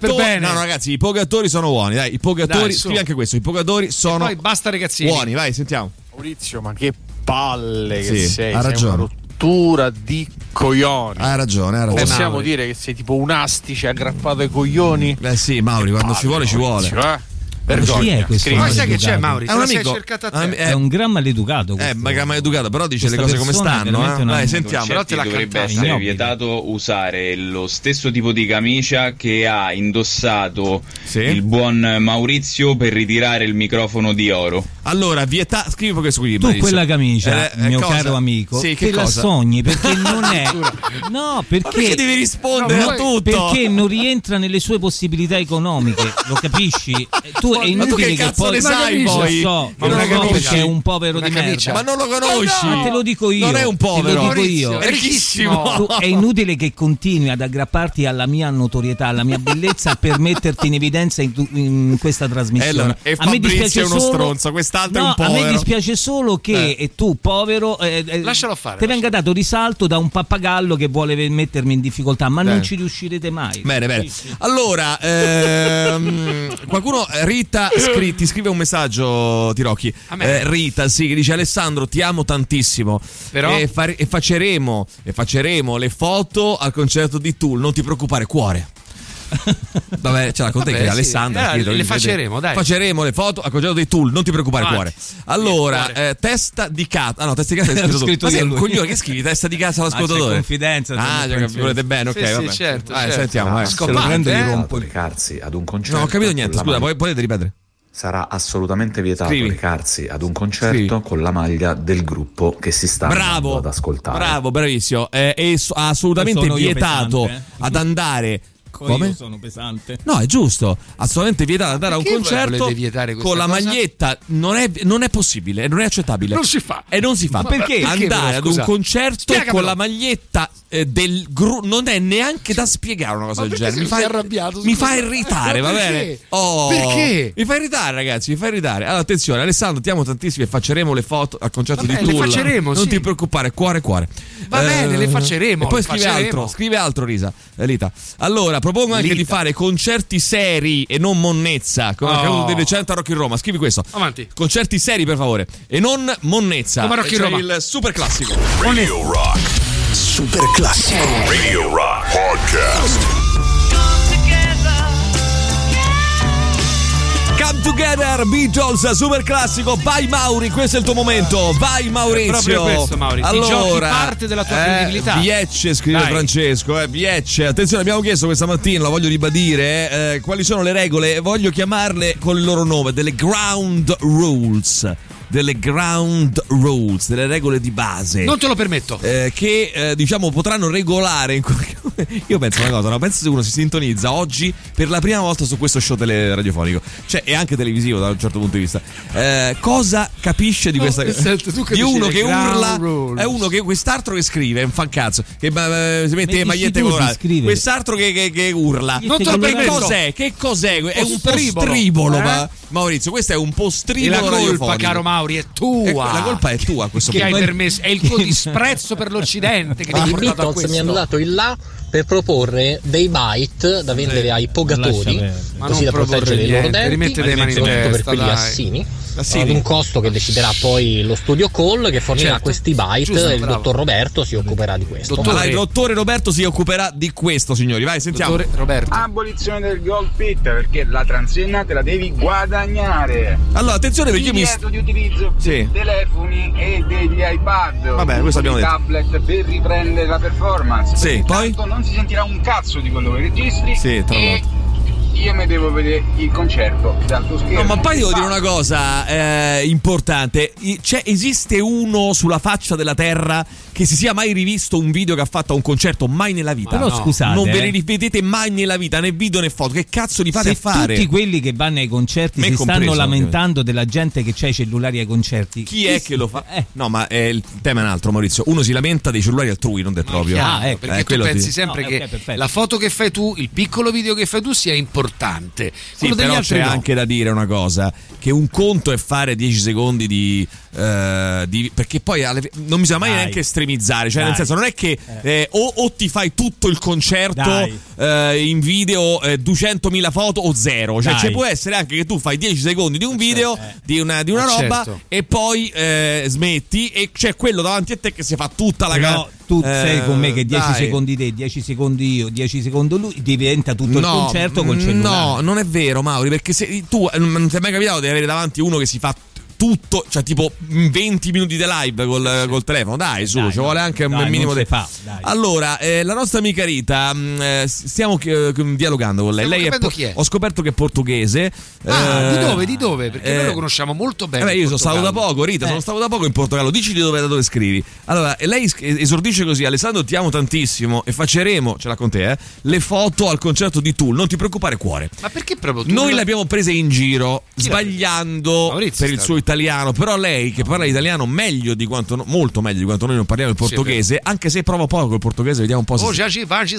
Speaker 3: i pogatori sono buoni, dai, i pogatori, scrivi anche questo, i pogatori sono
Speaker 4: poi basta ragazzini.
Speaker 3: Buoni, vai, sentiamo.
Speaker 15: Maurizio, ma che palle che sei,
Speaker 3: ha ragione.
Speaker 15: Di coglioni.
Speaker 3: Ha ragione.
Speaker 15: Possiamo dire che sei tipo un astice aggrappato ai coglioni?
Speaker 3: Sì, Mauri, quando ci vuole ci vuole.
Speaker 5: Chi è questo?
Speaker 4: Ma sai che c'è, Mauri?
Speaker 3: È un amico.
Speaker 5: È un gran maleducato.
Speaker 3: Ma gran maleducato, però dice le cose come stanno. Dai, sentiamo.
Speaker 16: Però dovrebbe essere vietato usare lo stesso tipo di camicia che ha indossato il buon Maurizio per ritirare il microfono di oro.
Speaker 3: Allora, scrivi proprio su
Speaker 5: tu quella camicia, mio caro amico,
Speaker 3: che
Speaker 5: la sogni perché non è. No, perché
Speaker 3: devi rispondere a tutto?
Speaker 5: Perché non rientra nelle sue possibilità economiche, lo capisci?
Speaker 3: Ma tu che cazzo ne sai poi?
Speaker 5: Ma non lo conosci, perché è un povero di merda.
Speaker 3: Ma non lo conosci?
Speaker 5: Ma te lo dico io.
Speaker 3: Non è un povero,
Speaker 5: te lo dico io.
Speaker 3: È ricchissimo.
Speaker 5: È inutile che continui ad aggrapparti alla mia notorietà, alla mia bellezza per metterti in evidenza in questa trasmissione.
Speaker 3: E Fabrizio è uno stronzo, quest'altro è un povero.
Speaker 5: A me dispiace solo che tu, povero,
Speaker 4: lascialo fare,
Speaker 5: ti venga dato risalto da un pappagallo che vuole mettermi in difficoltà, ma non ci riuscirete mai.
Speaker 3: Bene. Allora, qualcuno Rita ti scrive un messaggio, Tirocchi. Rita, che dice: Alessandro, ti amo tantissimo.
Speaker 4: Però?
Speaker 3: E facceremo le foto al concerto di Tool. Non ti preoccupare, cuore. Vabbè, ce la conta che Alessandra
Speaker 4: le facceremo, dai.
Speaker 3: Facceremo le foto al concerto dei Tool, non ti preoccupare, cuore. Allora, testa di cazzo. Testa di cazzo è scritto. Ma sei un coglione che scrivi testa di cazzo all'ascoltatore?
Speaker 5: Confidenza.
Speaker 3: Volete bene, ok, vabbè.
Speaker 4: Certo.
Speaker 3: Sentiamo, vai.
Speaker 5: Se lo prendo e rompo.
Speaker 17: Recarsi ad un concerto.
Speaker 3: Non ho capito niente, scusa, potete ripetere?
Speaker 17: Sarà assolutamente vietato recarsi ad un concerto con la maglia del gruppo che si sta andando ad ascoltare.
Speaker 3: Bravo, bravissimo. È assolutamente vietato ad andare. Come?
Speaker 5: Io sono pesante.
Speaker 3: No, è giusto. Assolutamente vietato andare a un concerto con la maglietta. Non è possibile, non è accettabile.
Speaker 4: Non si fa.
Speaker 3: E non si fa.
Speaker 4: Perché?
Speaker 3: Andare ad un concerto con la maglietta del gruppo non è neanche da spiegare una cosa del genere. Mi fa irritare, va bene?
Speaker 4: Perché?
Speaker 3: Mi fa irritare, ragazzi, mi fa irritare. Allora, attenzione, Alessandro, ti amo tantissimo e facceremo le foto al concerto di Tool.
Speaker 4: Le facceremo,
Speaker 3: non ti preoccupare, cuore.
Speaker 4: Va bene, le facceremo.
Speaker 3: E poi scrive altro, Rita. Allora, propongo anche di fare concerti seri e non monnezza, come accaduto di recente a Rock in Roma. Scrivi questo.
Speaker 4: Avanti.
Speaker 3: Concerti seri, per favore, e non monnezza.
Speaker 4: Come Rock in Roma.
Speaker 3: Il super classico.
Speaker 2: Radio Rock.
Speaker 1: Super classico.
Speaker 2: Radio Rock Podcast.
Speaker 3: Come Together, Beatles, super classico. Vai Mauri, questo è il tuo momento. Vai Maurizio.
Speaker 4: Proprio questo, Mauri.
Speaker 3: Allora,
Speaker 4: ti giochi parte della tua credibilità.
Speaker 3: Viecce, scrive Francesco. Viecce. Attenzione, abbiamo chiesto questa mattina, lo voglio ribadire, quali sono le regole, voglio chiamarle con il loro nome, delle ground rules, delle regole di base.
Speaker 4: Non te lo permetto.
Speaker 3: Che diciamo potranno regolare in io penso una cosa, no? Penso se uno si sintonizza oggi per la prima volta su questo show radiofonico, cioè e anche televisivo da un certo punto di vista, cosa capisce di questa di uno che urla rules. È uno che quest'altro che scrive, un fancazzo che si mette le magliette colorate, quest'altro che urla.
Speaker 4: Non te lo permetto.
Speaker 3: Che cos'è? È un postribolo, Maurizio, questo è un postribolo.
Speaker 4: E la colpa, caro Mauri, è tua.
Speaker 3: La colpa è tua a questo punto.
Speaker 4: Che hai permesso, è il tuo disprezzo per l'Occidente che ti ha portato a
Speaker 11: Beatles
Speaker 4: questo.
Speaker 11: Mi hanno dato il là per proporre dei byte da vendere ai pogatori,
Speaker 4: ma
Speaker 11: così
Speaker 4: non
Speaker 11: da proteggere i loro denti,
Speaker 4: rimettete le mani in
Speaker 11: soprattutto
Speaker 4: testa,
Speaker 11: per quelli assini. ad un costo che deciderà poi lo studio Call, che fornirà questi byte. Giusto, il dottor Roberto si occuperà di questo.
Speaker 3: Il dottore Roberto si occuperà di questo, signori. Vai, sentiamo.
Speaker 18: Dottore Roberto. Abolizione del gold pit, perché la transenna te la devi guadagnare.
Speaker 3: Allora, attenzione, perché io mi
Speaker 18: di utilizzo dei telefoni e degli iPad.
Speaker 3: Vabbè, questo abbiamo detto.
Speaker 18: Tablet per riprendere la performance.
Speaker 3: Sì, poi
Speaker 18: non si sentirà un cazzo di quello che registri.
Speaker 3: Sì, tra l'altro.
Speaker 18: Io mi devo vedere il concerto dal tuo schermo.
Speaker 3: No, ma poi devo dire una cosa importante. Esiste uno sulla faccia della terra che si sia mai rivisto un video che ha fatto a un concerto? Mai nella vita.
Speaker 5: Però scusate,
Speaker 3: non ve ne rivedete mai nella vita, né video né foto. Che cazzo li fate a fare?
Speaker 5: Tutti quelli che vanno ai concerti si stanno lamentando della gente che c'ha i cellulari ai concerti.
Speaker 3: Chi è che lo fa? No, ma il tema è un altro, Maurizio. Uno si lamenta dei cellulari altrui, non del proprio.
Speaker 4: Perché tu pensi sempre che la foto che fai tu, il piccolo video che fai tu sia importante.
Speaker 3: Sì, però c'è anche da dire una cosa, che un conto è fare 10 secondi di perché poi non bisogna mai neanche estremizzare, cioè nel senso non è che o ti fai tutto il concerto in video 200.000 foto o zero, cioè ci può essere anche che tu fai 10 secondi di un video di una roba e poi smetti e c'è quello davanti a te che si fa tutta la gara.
Speaker 5: Tu sei con me che 10 secondi te, 10 secondi io, 10 secondi lui, diventa tutto il concerto col cellulare.
Speaker 3: No, non è vero, Mauri, perché se tu non ti è mai capitato di avere davanti uno che si fa tutto, cioè tipo 20 minuti di live col telefono, dai, ci vuole anche un minimo di Allora, la nostra amica Rita, stiamo dialogando con lei. Lei ho scoperto che è portoghese.
Speaker 4: Di dove? Perché noi lo conosciamo molto bene.
Speaker 3: Io sono stato da poco, Rita, sono stato da poco in Portogallo. Dici da dove scrivi. Allora, lei esordisce così: Alessandro, ti amo tantissimo e facceremo, ce l'ha con te, le foto al concerto di Tool. Non ti preoccupare, cuore.
Speaker 4: Ma perché proprio tu?
Speaker 3: Noi l'abbiamo presa in giro, sbagliando
Speaker 4: Maurizio
Speaker 3: per il suo italiano, però lei che parla italiano meglio di quanto molto meglio di quanto noi non parliamo il portoghese, anche se prova poco il portoghese, vediamo un po' se
Speaker 4: già ci faccio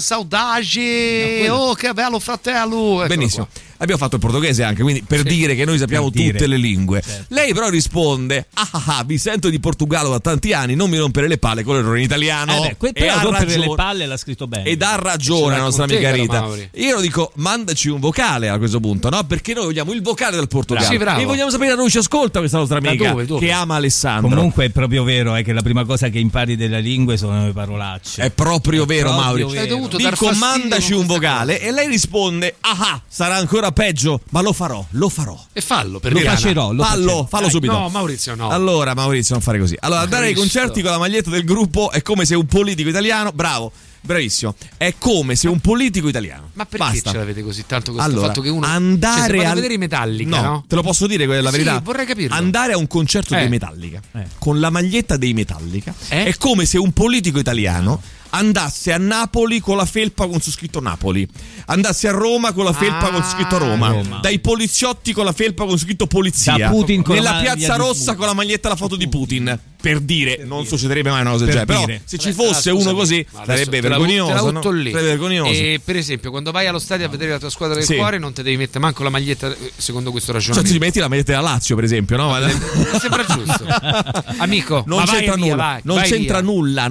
Speaker 4: saudade. Oh, che bello fratello.
Speaker 3: Benissimo. Abbiamo fatto il portoghese anche, quindi per dire che noi sappiamo tutte le lingue. Certo. Lei però risponde: vi sento di Portogallo da tanti anni, non mi rompere le palle con l'errore in italiano.
Speaker 5: Però rompere le palle l'ha scritto bene.
Speaker 3: Ed ha ragione la nostra amica Rita. Io lo dico, mandaci un vocale a questo punto, no? Perché noi vogliamo il vocale del Portogallo. E vogliamo sapere da dove ci ascolta questa nostra amica che ama Alessandro.
Speaker 5: Comunque è proprio vero che la prima cosa che impari delle lingue sono le parolacce.
Speaker 3: È proprio vero, Mauri.
Speaker 4: Dico,
Speaker 3: mandaci un vocale e lei risponde: sarà ancora peggio, ma lo farò.
Speaker 4: E fallo,
Speaker 5: lo facerò.
Speaker 3: Fallo subito.
Speaker 4: No, Maurizio, no.
Speaker 3: Allora, Maurizio, non fare così. Allora, andare ai concerti con la maglietta del gruppo è come se un politico italiano, bravissimo, è come se un politico italiano.
Speaker 4: Ma perché ce l'avete così tanto questo fatto che uno andare a vedere i Metallica, no?
Speaker 3: Te lo posso dire la verità?
Speaker 4: Sì, vorrei capirlo.
Speaker 3: Andare a un concerto dei Metallica con la maglietta dei Metallica è come se un politico italiano andasse a Napoli con la felpa con su scritto Napoli, andasse a Roma con la felpa con su scritto Roma, dai poliziotti con la felpa con su scritto polizia,
Speaker 5: da Putin con
Speaker 3: nella piazza Rossa con la maglietta la foto di Putin. Per dire, non succederebbe mai una cosa del genere, però se ci fosse uno così sarebbe vergognoso, no? Sarebbe vergognoso.
Speaker 4: E per esempio, quando vai allo stadio a vedere la tua squadra del cuore, non ti devi mettere manco la maglietta, secondo questo ragionamento.
Speaker 3: Cioè ti metti la maglietta della Lazio, per esempio, no?
Speaker 4: Mi sembra giusto. Amico,
Speaker 3: non c'entra nulla, non c'entra nulla,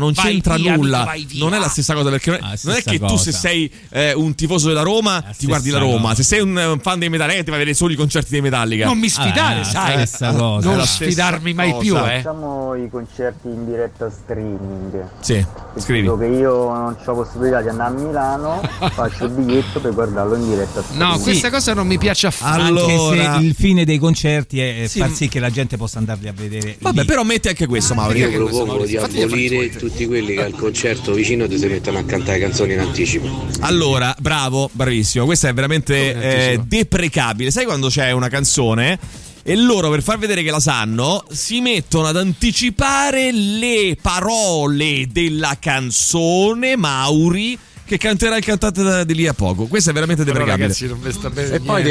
Speaker 3: non è la stessa cosa, perché non è che tu se sei un tifoso della Roma ti guardi la Roma, se sei un fan dei Metallica ti vai a vedere solo i concerti dei Metallica.
Speaker 4: Non mi sfidare, sai? Non sfidarmi mai più,
Speaker 19: Facciamo i concerti in diretta streaming.
Speaker 3: Sì, scrivi.
Speaker 19: Che io non ho possibilità di andare a Milano, faccio il biglietto per guardarlo in diretta streaming.
Speaker 4: No, questa cosa non mi piace affatto.
Speaker 5: Anche se il fine dei concerti è far sì che la gente possa andarli a vedere.
Speaker 3: Vabbè, però metti anche questo, Mauri.
Speaker 20: Io propongo di abolire tutti quelli che al concerto vicino ti si mettono a cantare canzoni in anticipo.
Speaker 3: Allora, bravissimo, questo è veramente deprecabile. Sai quando c'è una canzone e loro, per far vedere che la sanno, si mettono ad anticipare le parole della canzone, Mauri, che canterà il cantante di lì a poco. Questo è veramente deprecabile.
Speaker 4: Ragazzi, non mi sta bene.
Speaker 19: E poi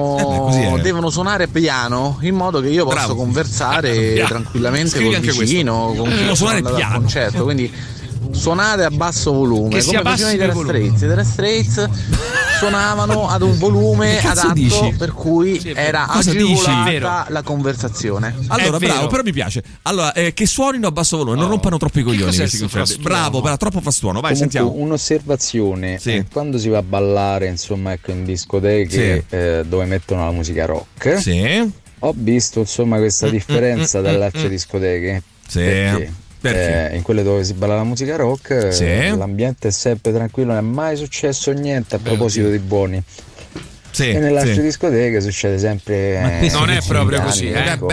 Speaker 19: devono suonare piano in modo che io possa conversare tranquillamente col vicino, con chi suonare piano al concerto. Quindi suonate a basso volume, come facevano i Dire Straits suonavano ad un volume adatto per cui era agevolata la conversazione.
Speaker 3: Allora, bravo, però mi piace. Allora, che suonino a basso volume, non rompano troppo i coglioni. Bravo, però troppo frastuono. Vai,
Speaker 20: comunque,
Speaker 3: sentiamo.
Speaker 20: Un'osservazione, quando si va a ballare, insomma, ecco, in discoteche dove mettono la musica rock.
Speaker 3: Sì.
Speaker 14: Ho visto insomma questa differenza dalle altre discoteche.
Speaker 3: Sì.
Speaker 14: Perché? In quelle dove si balla la musica rock, l'ambiente è sempre tranquillo, non è mai successo niente a proposito di buoni. E nelle altre discoteche succede sempre.
Speaker 4: Non è proprio così.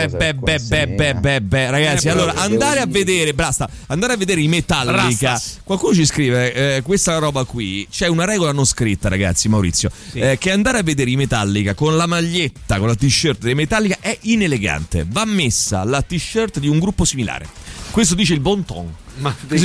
Speaker 3: Ragazzi, allora andare a vedere i Metallica. Qualcuno ci scrive questa roba qui. C'è una regola non scritta, ragazzi, Maurizio, che andare a vedere i Metallica con la maglietta, con la t-shirt dei Metallica è inelegante. Va messa la t-shirt di un gruppo similare. Questo dice il bon ton. Te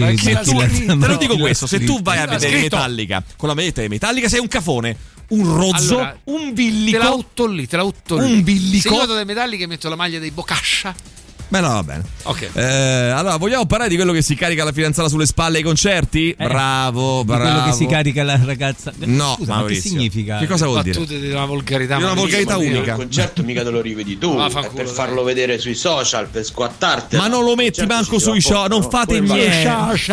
Speaker 3: lo dico questo: se tu vai a vedere i Metallica con la maglietta dei Metallica, sei un cafone, un rozzo, allora, un billico.
Speaker 4: Te la utto lì.
Speaker 3: Un billico.
Speaker 4: Se io vado dai Metallica e metto la maglia dei Bocascia.
Speaker 3: Beh, no, va bene.
Speaker 4: Ok.
Speaker 3: Allora, vogliamo parlare di quello che si carica la fidanzata sulle spalle ai concerti? Bravo.
Speaker 5: Quello che si carica la ragazza.
Speaker 3: No,
Speaker 5: scusa,
Speaker 3: ma
Speaker 5: che significa?
Speaker 3: Che cosa vuol dire?
Speaker 4: Battute di una volgarità.
Speaker 3: Di una volgarità unica.
Speaker 21: Il concerto mica te lo rivedi tu, è per farlo vedere sui social, per squattarti.
Speaker 3: Ma non lo metti manco sui social, non fate niente.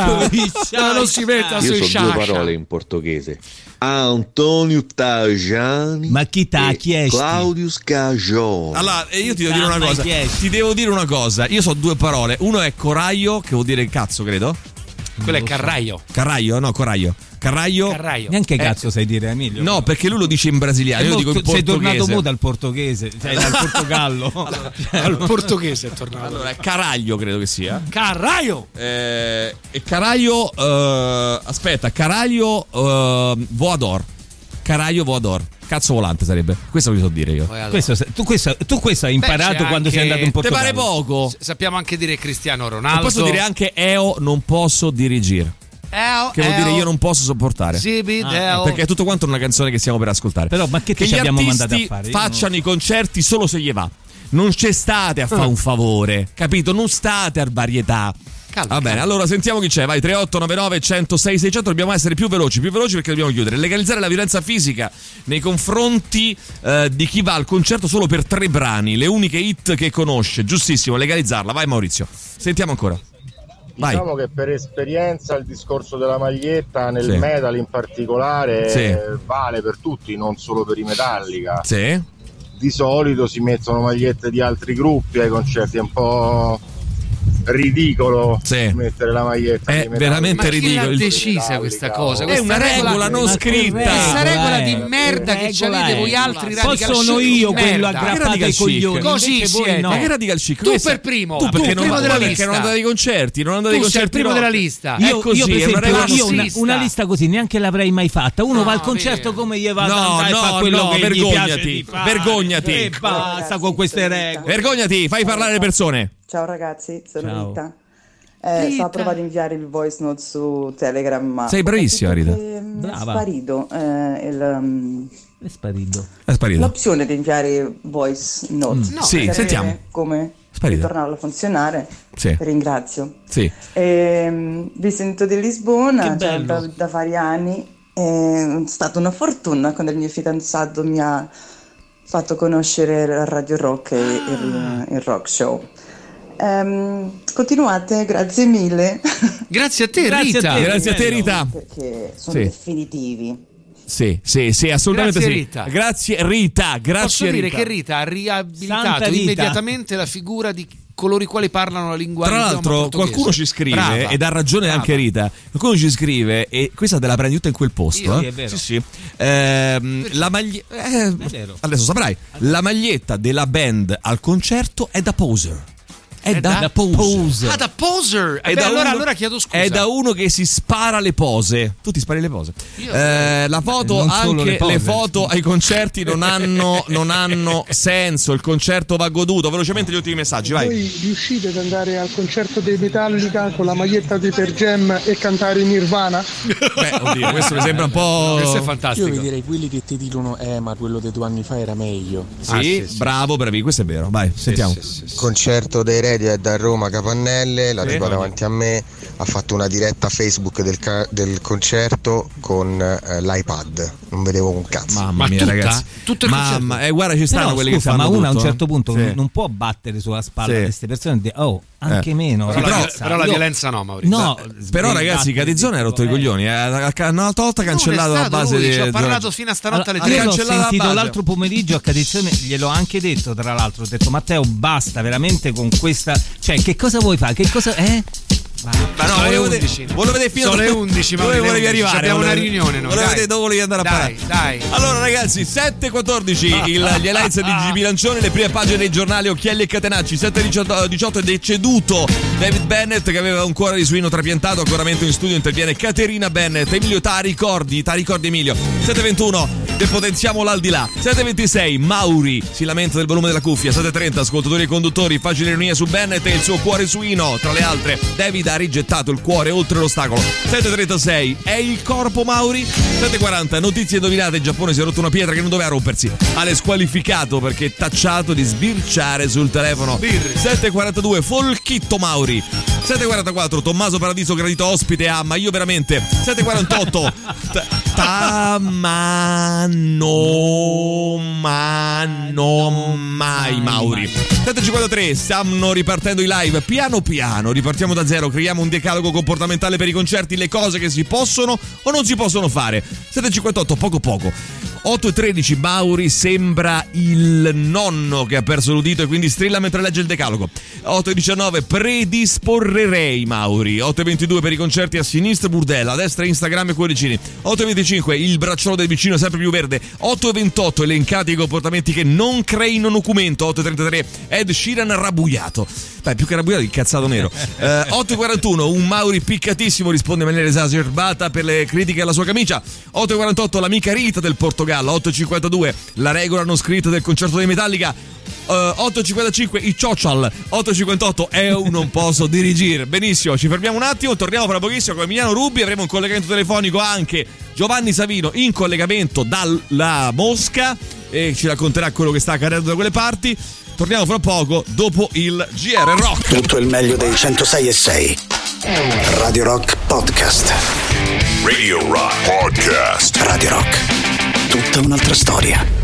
Speaker 4: Non si metta sui social.
Speaker 10: Io so due parole in portoghese. Antonio Tajani.
Speaker 5: Ma chi t'ha chiesto?
Speaker 10: Claudio Scagione.
Speaker 3: Allora, io ti devo dire una cosa. Io so due parole. Uno è coraio, che vuol dire cazzo, credo.
Speaker 4: Quello è carraio.
Speaker 3: Carraio, no, coraio. Carraio.
Speaker 5: Neanche cazzo sai dire, Emilio.
Speaker 3: No, perché lui lo dice in brasiliano. Io dico in portoghese.
Speaker 5: Sei tornato mo dal portoghese, cioè dal Portogallo.
Speaker 4: Al portoghese è tornato.
Speaker 3: Allora, caraglio credo che sia.
Speaker 4: Carraio.
Speaker 3: E caraglio. Aspetta, caraglio voador. Caraglio voador. Cazzo volante sarebbe. Questo lo so dire io.
Speaker 5: Tu questo hai imparato quando sei andato in Portogallo.
Speaker 3: Te pare poco.
Speaker 4: Sappiamo anche dire Cristiano Ronaldo.
Speaker 3: E posso dire anche eo non posso dirigere. Che vuol dire io non posso sopportare. Perché è tutto quanto una canzone che stiamo per ascoltare.
Speaker 5: Però ma che ci abbiamo mandato a fare?
Speaker 3: Facciano i concerti solo se gli va. Non ci state a fare un favore, capito? Non state a varietà. Va bene, allora sentiamo chi c'è. Vai, 3899 106 600. Dobbiamo essere più veloci perché dobbiamo chiudere. Legalizzare la violenza fisica nei confronti di chi va al concerto solo per 3 brani, le uniche hit che conosce. Giustissimo, legalizzarla. Vai Maurizio, sentiamo ancora. Vai.
Speaker 22: Diciamo che per esperienza il discorso della maglietta nel metal in particolare vale per tutti, non solo per i Metallica. Di solito si mettono magliette di altri gruppi ai concerti, è un po' ridicolo mettere la maglietta.
Speaker 3: È veramente ridicolo.
Speaker 4: Ma chi l'ha decisa questa cosa?
Speaker 3: È una regola non scritta.
Speaker 4: Questa regola di merda che ci avete voi altri radical chic.
Speaker 5: Sono io quello aggrappato ai coglioni.
Speaker 4: Così siete.
Speaker 3: Ma che radical chic?
Speaker 4: Tu per primo.
Speaker 3: Tu perché non andate ai concerti? Non andate ai concerti.
Speaker 4: Il primo della lista.
Speaker 5: Io per esempio una lista così neanche l'avrei mai fatta. Uno va al concerto come gli va a fare quello che gli piace di fare.
Speaker 3: Vergognati.
Speaker 5: E basta con queste regole.
Speaker 3: Vergognati, fai parlare le persone.
Speaker 23: Ciao ragazzi, sono Rita. Stavo provando a inviare il voice note su Telegram, ma
Speaker 3: sei bravissima Rita.
Speaker 23: Brava. È sparito. L'opzione di inviare voice note.
Speaker 3: Sentiamo
Speaker 23: come ritornarlo a funzionare. Ringrazio. Vi sento di Lisbona da vari anni. È stata una fortuna quando il mio fidanzato mi ha fatto conoscere la Radio Rock e il rock show. Continuate, grazie mille.
Speaker 4: Grazie a te Rita.
Speaker 23: Perché sono definitivi.
Speaker 3: Sì, assolutamente.
Speaker 4: Grazie Rita.
Speaker 3: Grazie Rita.
Speaker 4: Posso dire che Rita ha riabilitato immediatamente la figura di coloro i quali parlano la lingua.
Speaker 3: Tra l'altro qualcuno ci scrive, ed ha ragione anche Rita, qualcuno ci scrive, e questa te la prendi tutta in quel posto.
Speaker 5: È vero.
Speaker 3: Sì. La adesso saprai, la maglietta della band al concerto è da poser. È da poser.
Speaker 4: Da poser. Allora chiedo scusa.
Speaker 3: È da uno che si spara le pose. Tu ti spari le pose. La foto, anche le foto ai concerti non hanno senso. Il concerto va goduto. Velocemente gli ultimi messaggi, vai.
Speaker 24: Voi riuscite ad andare al concerto dei Metallica con la maglietta di Per Jam e cantare Nirvana?
Speaker 3: Beh, oddio, questo mi sembra un po'.
Speaker 4: Questo è fantastico.
Speaker 26: Io vi direi quelli che ti dicono ma quello di 2 anni fa era meglio.
Speaker 3: Sì, bravo, bravi, questo è vero. Vai, sentiamo.
Speaker 8: Concerto dei Radiohead a Roma, Capannelle, la tipa davanti a me ha fatto una diretta Facebook del concerto con l'iPad, non vedevo un cazzo.
Speaker 3: Mamma mia, ragazzi,
Speaker 4: tutto il
Speaker 3: guarda, ci stanno quelli che fanno
Speaker 5: ma
Speaker 3: tutto.
Speaker 5: Una a un certo punto non può battere sulla spalla di queste persone e dire anche meno.
Speaker 4: Però la violenza no, Maurizio.
Speaker 5: No,
Speaker 3: però ragazzi, Catizzone ha rotto i coglioni. Una volta cancellato la base
Speaker 4: di. Ci ha parlato fino a stanotte alle 3.
Speaker 5: Io l'ho sentito l'altro pomeriggio a Catizzone, gliel'ho anche detto, tra l'altro. Ho detto: Matteo, basta veramente con questa. Cioè, che cosa vuoi fare? Che cosa.
Speaker 3: Ma no, volevo vedere fino
Speaker 4: alle 11, ma
Speaker 3: dove volevi arrivare?
Speaker 4: Abbiamo una riunione, no?
Speaker 3: Volevo vedere dove volevi andare a parlare.
Speaker 4: Dai.
Speaker 3: Allora ragazzi, 7:14 gli highlights di Gigi Bilancione, le prime pagine dei giornali, occhielli e catenacci. 7:18 è deceduto David Bennett, che aveva un cuore di suino trapiantato. Accoramento in studio, interviene Caterina Bennett. Emilio, ricordi Emilio. 7:21 depotenziamo l'aldilà. 7:26 Mauri si lamenta del volume della cuffia. 7:30 ascoltatori e conduttori, facile ironia su Bennett e il suo cuore suino. Tra le altre, David ha rigettato il cuore oltre l'ostacolo. 7:36 è il corpo Mauri. 7:40 notizie indovinate, in Giappone si è rotto una pietra che non doveva rompersi. Ale squalificato perché tacciato di sbirciare sul telefono. 7:42 Folchitto Mauri. 7:44 Tommaso Paradiso gradito ospite a Ma io veramente. 7:48 mai Mauri. 7:53 stanno ripartendo i live piano piano, ripartiamo da zero, creiamo un decalogo comportamentale per i concerti, le cose che si possono o non si possono fare. 7:58 poco. 8:13 Mauri sembra il nonno che ha perso l'udito e quindi strilla mentre legge il decalogo. 8:19 predisporrerei Mauri. 8:22 per i concerti a sinistra Burdella, a destra Instagram e cuoricini. 8:25 il bracciolo del vicino sempre più verde. 8:28 elencati i comportamenti che non creino documento. 8:33 Ed Sheeran rabbuiato. Beh, più che rabbuiato, incazzato nero. 8:41 un Mauri piccatissimo risponde in maniera esacerbata per le critiche alla sua camicia. 8:48 l'amica Rita del Portogallo. 8:52 la regola non scritta del concerto dei Metallica. 8:55 i social. 8:58 non posso dirigere. Benissimo, ci fermiamo un attimo, torniamo fra pochissimo con Emiliano Rubi, avremo un collegamento telefonico anche Giovanni Savino in collegamento dalla Mosca e ci racconterà quello che sta accadendo da quelle parti. Torniamo fra poco dopo il GR Rock.
Speaker 1: Tutto il meglio dei 106.6 Radio Rock Podcast.
Speaker 2: Radio Rock Podcast.
Speaker 1: Radio Rock, tutta un'altra storia.